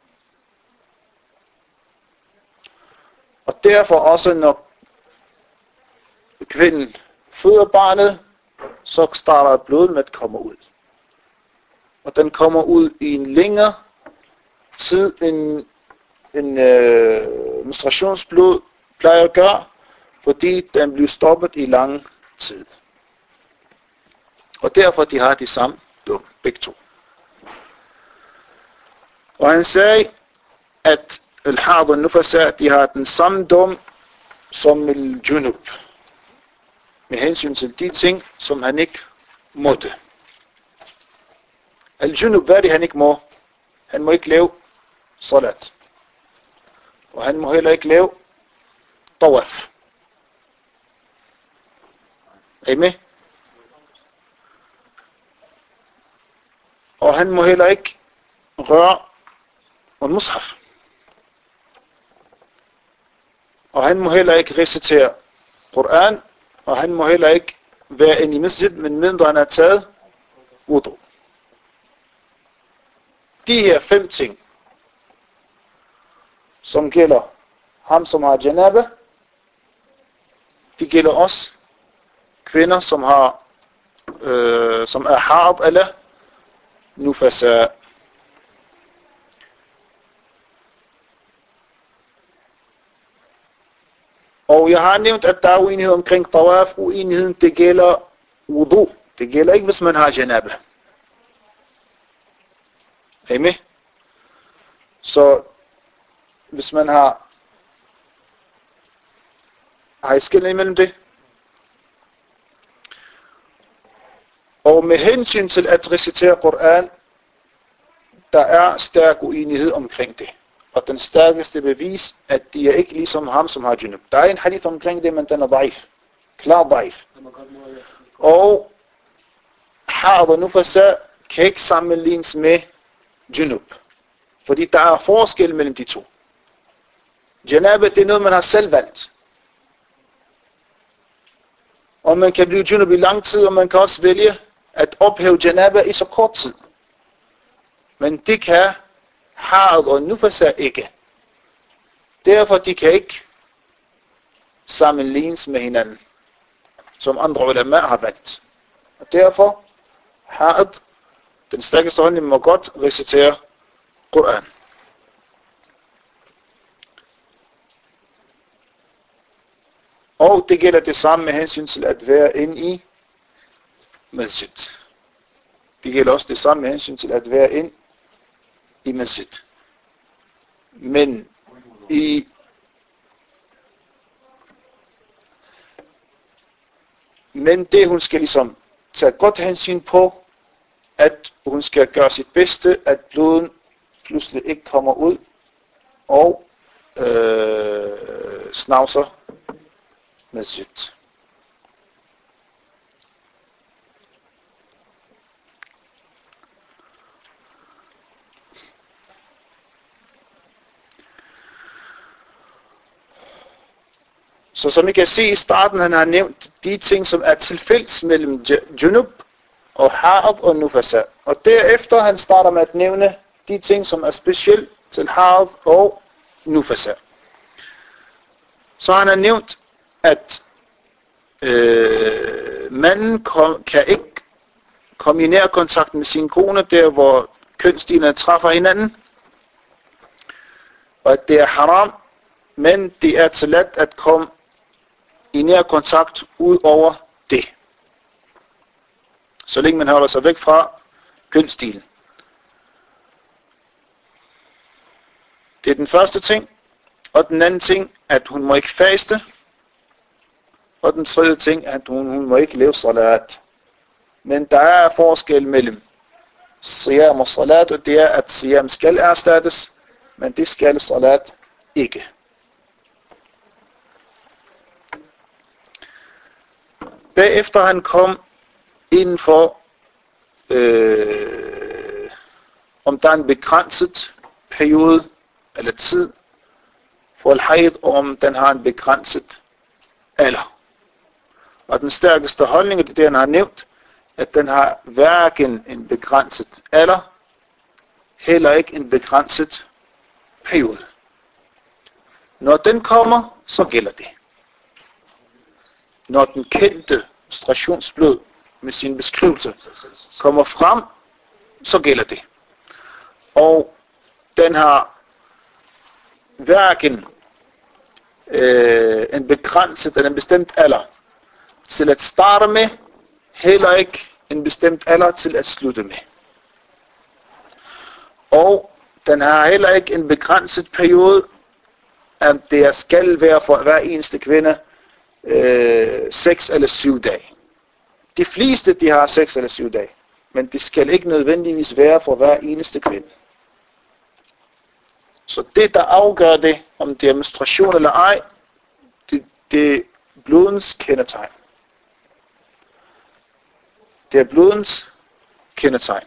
Og derfor også, når kvinden føder barnet, så starter blodet med at komme ud. Og den kommer ud i en længere tid, end en øh, menstruationsblod plejer at gøre, fordi den bliver stoppet i lang tid. Og derfor de har de samme dum, begge to. Og han sagde, at al-ha'ad og nufasa, de har den samme dom som al-junub, med hensyn til de ting, som han ikke måtte. Al-junub, hvad er det, han ikke må? Han må ikke lave salat. Og han må heller ikke lave tawaf. Er I med? Og han må heller ikke røre og mushaf. Og han må heller ikke recitere Koran, og han må heller ikke være inde i masjid, men mindre han har taget wudu. De her fem ting, som gælder ham, som har janaba, de gælder også kvinder, som har, øh, som er ha'ad eller nufasa. Og jeg har nævnt, at der er uenighed omkring tawaf. Uenigheden, det gælder wudu. Det gælder ikke, hvis man har janaba. Er I med? Så hvis man har... Har I skillet imellem det? Og med hensyn til at recitere Koran, der er stærk uenighed omkring det. Og den stærkeste bevis, at de er ikke ligesom ham, som har junub. Der er en hadith omkring det, men den er daif. Klar daif. Og ha'ad og nufasa kan ikke sammenlignes med junub. Fordi der er forskel mellem de to. Janaba, det er noget, man har selv valgt. Og man kan blive junub i lang tid, og man kan også vælge at ophæve janaba i så kort tid. Men det kan ha'ad og nufasa ikke. Derfor de kan ikke sammenlignes med hinanden, som andre ulema har valgt. Og derfor ha'ad, den stærkeste holdning, må godt recitere Koran. Og det gælder det samme med hensyn til at være inde i masjid. Det gælder også det samme med hensyn til at være inde i masjid. Men i men det hun skal ligesom tage godt hensyn på, at hun skal gøre sit bedste, at bloden pludselig ikke kommer ud og øh, snavser masjid. Så som I kan se i starten, han har nævnt de ting, som er tilfælles mellem junub og ha'ad og nufasa. Og derefter han starter med at nævne de ting, som er specielt til ha'ad og nufasa. Så han har nævnt, at øh, manden kom, kan ikke komme i nær kontakt med sin kone, der hvor kønsdelene træffer hinanden. Og at det er haram, men det er tilladt at komme i nær kontakt ud over det. Så længe man holder sig væk fra kønsdelen. Det er den første ting. Og den anden ting, at hun må ikke faste. Og den tredje ting, at hun, hun må ikke leve salat. Men der er forskel mellem siyam og salat, og det er, at siyam skal erstattes, men det skal salat ikke. Bagefter han kom inden for, øh, om der er en begrænset periode eller tid for al-hayd, og om den har en begrænset alder. Og den stærkeste holdning, det er det, han har nævnt, at den har hverken en begrænset alder, heller ikke en begrænset periode. Når den kommer, så gælder det. Når den kendte menstruationsblod med sin beskrivelse kommer frem, så gælder det. Og den har hverken øh, en begrænset eller en bestemt alder til at starte med, heller ikke en bestemt alder til at slutte med. Og den har heller ikke en begrænset periode, at det skal være for hver eneste kvinde øh, seks eller syv dage. De fleste, de har seks eller syv dage, men det skal ikke nødvendigvis være for hver eneste kvinde. Så det, der afgør det, om det er menstruation eller ej, det, det er blodens kendetegn. Det er blodens kendetegn.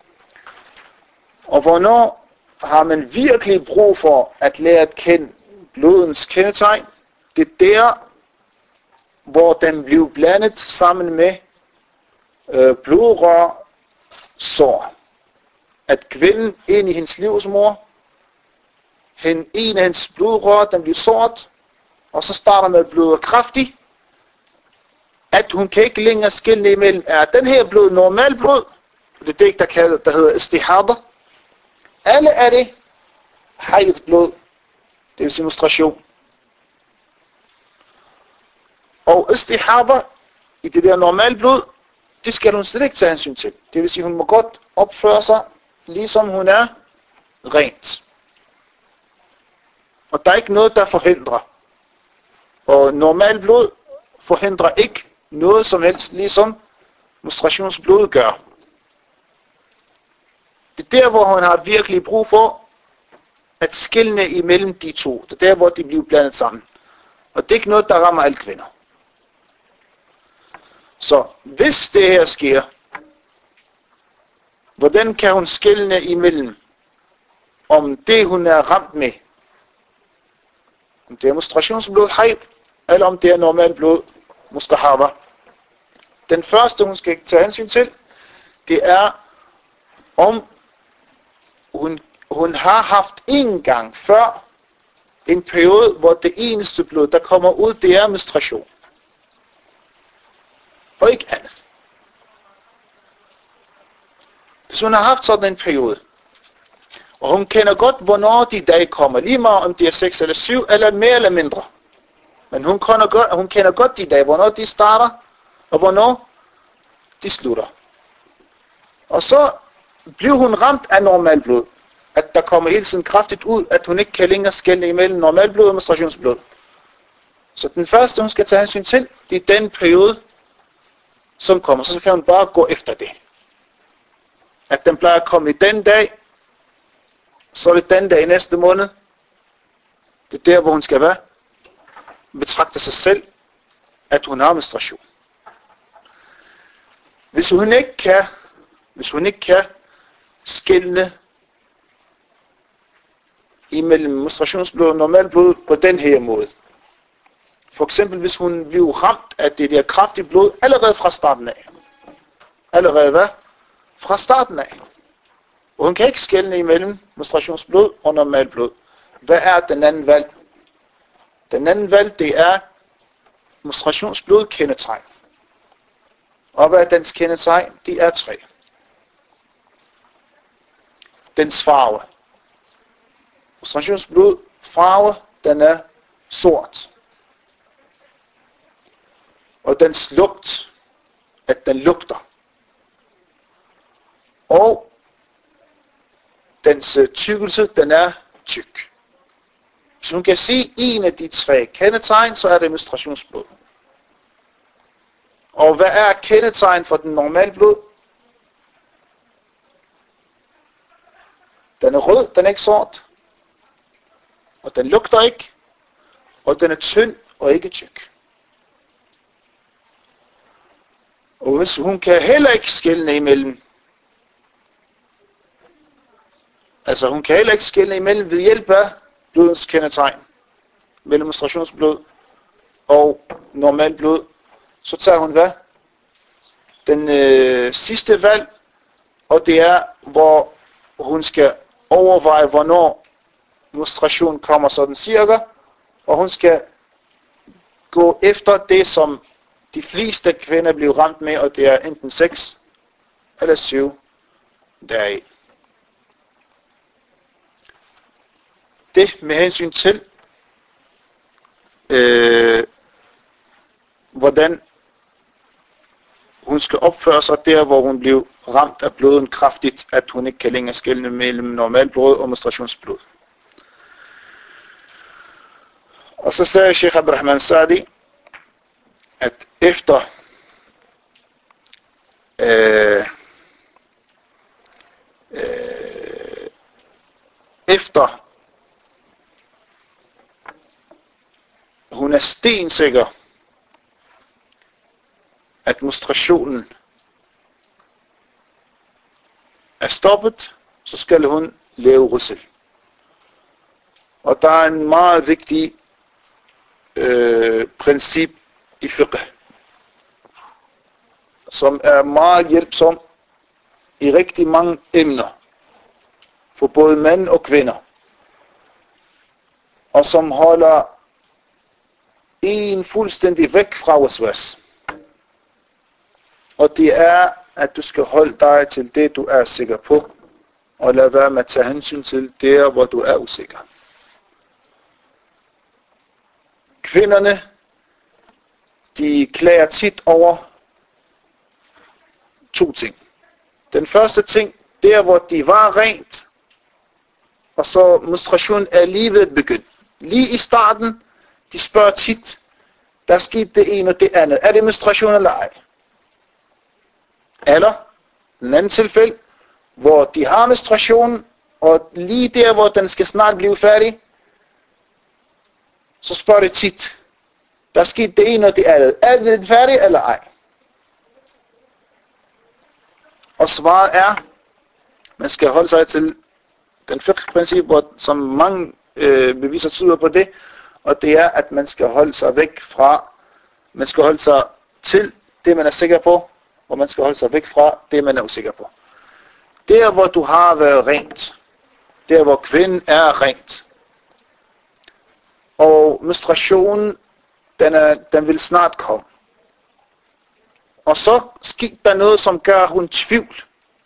Og hvornår har man virkelig brug for at lære at kende blodens kendetegn? Det er der, hvor den bliver blandet sammen med øh, blodrør sår. At kvinden ind i hendes livsmor, hen, en af hendes blodrør, den bliver såret, og så starter med at bløde kraftigt, at hun kan ikke længere skille imellem, er den her blod normal blod, det er det, der, kalder, der hedder istihada, eller er det hayd blod, det vil sige menstruation. Og istihada, i det der normal blod, det skal hun slet ikke tage hensyn til. Det vil sige, hun må godt opføre sig, ligesom hun er rent. Og der er ikke noget, der forhindrer. Og normal blod forhindrer ikke noget som helst, ligesom menstruationsblod gør. Det er der, hvor hun har virkelig brug for at skelne imellem de to. Det er der, hvor de bliver blandet sammen. Og det er ikke noget, der rammer alle kvinder. Så hvis det her sker, hvordan kan hun skelne imellem, om det hun er ramt med, om det er menstruationsblod, hayd, eller om det er normal blod, mustahada. Den første, hun skal tage hensyn til, det er, om hun, hun har haft en gang før en periode, hvor det eneste blod, der kommer ud, det er menstruation. Og ikke andet. Hvis hun har haft sådan en periode, og hun kender godt, hvornår de dage kommer, lige meget om de er seks eller syv, eller mere eller mindre. Men hun kender godt, hun kender godt de dage, hvornår de starter, og hvornår de slutter. Og så bliver hun ramt af normal blod. At der kommer hele tiden kraftigt ud, at hun ikke kan længere skelne imellem normal blod og menstruationsblod. Så den første, hun skal tage hensyn til, det er den periode, som kommer. Så kan hun bare gå efter det. At den plejer at komme i den dag, så er det den dag i næste måned. Det er der, hvor hun skal være. Betragte sig selv, at hun har menstruation. Hvis hun ikke kan, hvis hun ikke kan skelne imellem menstruationsblod og normalblod på den her måde. For eksempel, hvis hun bliver ramt af det der kraftige blod allerede fra starten af. Allerede hvad? Fra starten af. Og hun kan ikke skelne imellem menstruationsblod og normalblod. Hvad er den anden valg? Den anden valg, det er menstruationsblod kendetegn. Og hvad er dens kendetegn? De er tre. Dens farve. Menstruationsblod, farve, den er sort. Og dens lugt, at den lugter. Og dens tykkelse, den er tyk. Hvis hun kan sige en af de tre kendetegn, så er det menstruationsblod. Og hvad er kendetegn for den normale blod? Den er rød, den er ikke sort. Og den lugter ikke. Og den er tynd og ikke tyk. Og hvis hun kan heller ikke skelne imellem, altså hun kan heller ikke skelne imellem ved hjælp af blodens kendetegn, mellem menstruationsblod og normal blod, så tager hun hvad? Den øh, sidste valg, og det er, hvor hun skal overveje, hvornår menstruation kommer sådan cirka, og hun skal gå efter det, som de fleste kvinder bliver ramt med, og det er enten seks eller syv dage. Det med hensyn til, øh, hvordan hun skal opføre sig der, hvor hun bliver ramt af bloden kraftigt, at hun ikke kan længere skelne mellem normalblod og menstruationsblod. Og så sagde Sheikh Abdurrahman Saadi, at efter øh, øh, efter hun er stensikker, at menstruationen er stoppet, så skal hun lave rysel. Og der er en meget vigtig øh, princip i fiqh, som er meget hjælpsom i rigtig mange emner, for både mænd og kvinder, og som holder en fuldstændig væk fra waswas. Og det er, at du skal holde dig til det, du er sikker på, og lade være med at tage hensyn til det, hvor du er usikker. Kvinderne, de klager tit over to ting. Den første ting, det er, hvor de var rent, og så menstruationen er lige ved at begynde. Lige i starten, de spørger tit, der skete det ene og det andet. Er det menstruation eller ej? Eller, en anden tilfælde, hvor de har menstruation, og lige der, hvor den skal snart blive færdig, så spørger de tit, der skete det ene og det andet. Er det færdig eller ej? Og svaret er, man skal holde sig til den fiqh-princip, som mange øh, beviser tyder på det, og det er, at man skal holde sig væk fra, man skal holde sig til det, man er sikker på, og man skal holde sig væk fra det, man er usikker på. Der, hvor du har været rent, der, hvor kvinden er rent, og menstruationen, den, er, den vil snart komme. Og så sker der noget, som gør hun tvivl,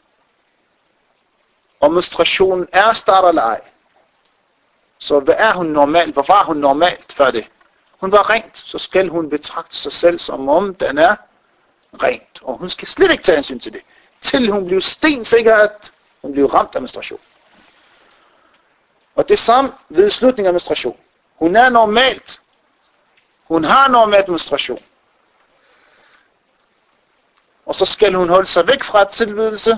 om menstruationen er startet eller ej. Så hvad er hun normalt? Hvor var hun normalt før det? Hun var rent, så skal hun betragte sig selv, som om den er rent. Og hun skal slet ikke tage hensyn til det, til hun bliver stensikker, at hun bliver ramt af menstruation. Og det samme ved slutningen af menstruation. Hun er normalt. Hun har normalt menstruation. Og så skal hun holde sig væk fra tilbydelse,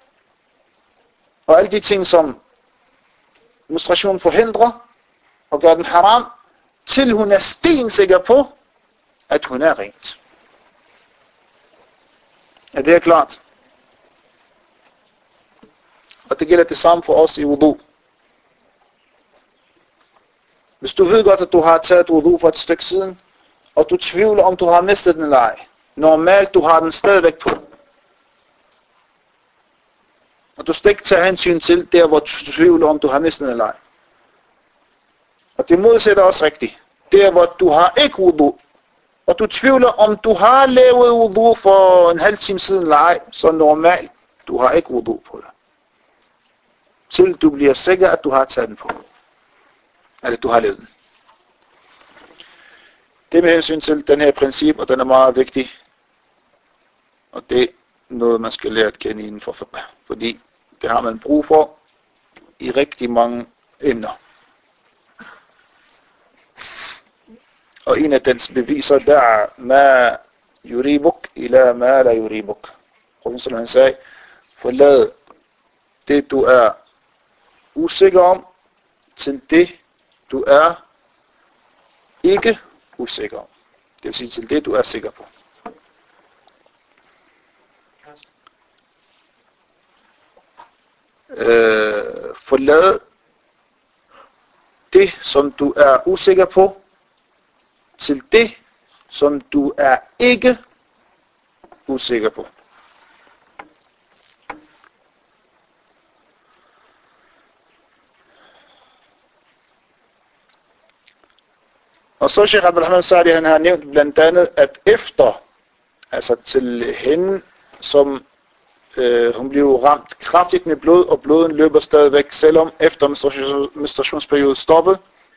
og alle de ting, som menstruation forhindrer, og gør den haram, til hun er stensikker på, at hun er rent. Er det klart? Og det gælder det samme for os i wudu. Hvis du ved godt, at du har taget wudu for et stykke siden, og du tvivler, om du har mistet den eller ej, normalt du har den stadigvæk på, og du skal ikke tage hensyn til der, hvor du tvivler, om du har mistet den eller ej. Og det modsætter også rigtigt. Der, hvor du har ikke wudu, og du tvivler, om du har lavet wudu for en halv time siden eller ej, så normalt, du har ikke wudu på dig. Til du bliver sikker, at du har taget den på. Eller du har lavet den. Det med hensyn til den her princip, og den er meget vigtig. Og det er noget, man skal lære at kende inden for fiqh. Fordi det har man brug for i rigtig mange emner. Og en af dens beviser, der ma yuribuk ila ma la yuribuk. Profeten han sagde, forlad det du er usikker om, til det du er ikke usikker om. Det vil sige til det du er sikker på. Øh, forlad det som du er usikker på, til det som du er ikke usikker på. Og så Sheikh Abdurrahman Sa'di, han har nævnt blandt andet, at efter, altså til hende, som øh, hun blev ramt kraftigt med blod, og bloden løber stadigvæk, selvom efter menstruationsperioden stoppede,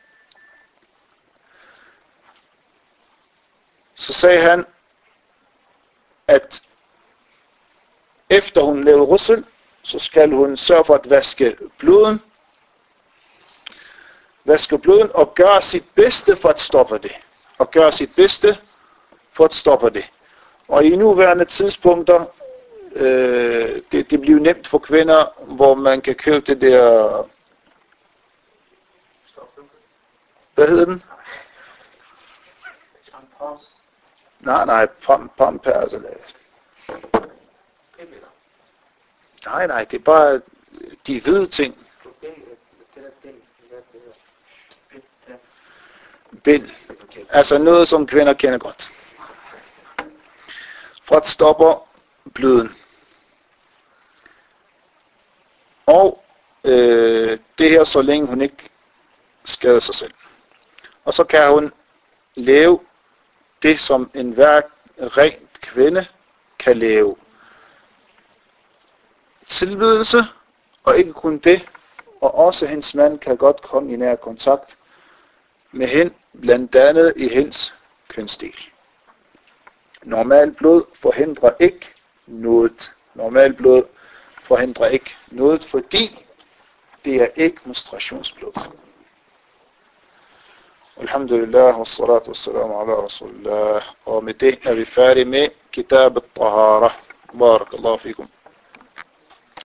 så sagde han, at efter hun lavede russel, så skal hun sørge for at vaske bloden, vaske bloden og gøre sit bedste for at stoppe det. Og gøre sit bedste for at stoppe det. Og i nuværende tidspunkter, øh, det, det bliver nemt for kvinder, hvor man kan købe det der, hvad hedder den? Nej, nej, pampers eller... Nej, nej, det er bare de hvide ting. Bind. Altså noget, som kvinder kender godt. For at stoppe bløden. Og øh, det her, så længe hun ikke skader sig selv. Og så kan hun leve det, som enhver rent kvinde kan leve. Tilbydelse, og ikke kun det, og også hendes mand kan godt komme i nær kontakt med hende, blandt andet i hendes kønsdel. Normal blod forhindrer ikke noget. Normal blod forhindrer ikke noget, fordi det er ikke menstruationsblod. Alhamdulillah, wassalatu wassalamu ala rasulillah. Og med det er vi færdige med Kitab al-Tahara. Barakallahu fikum.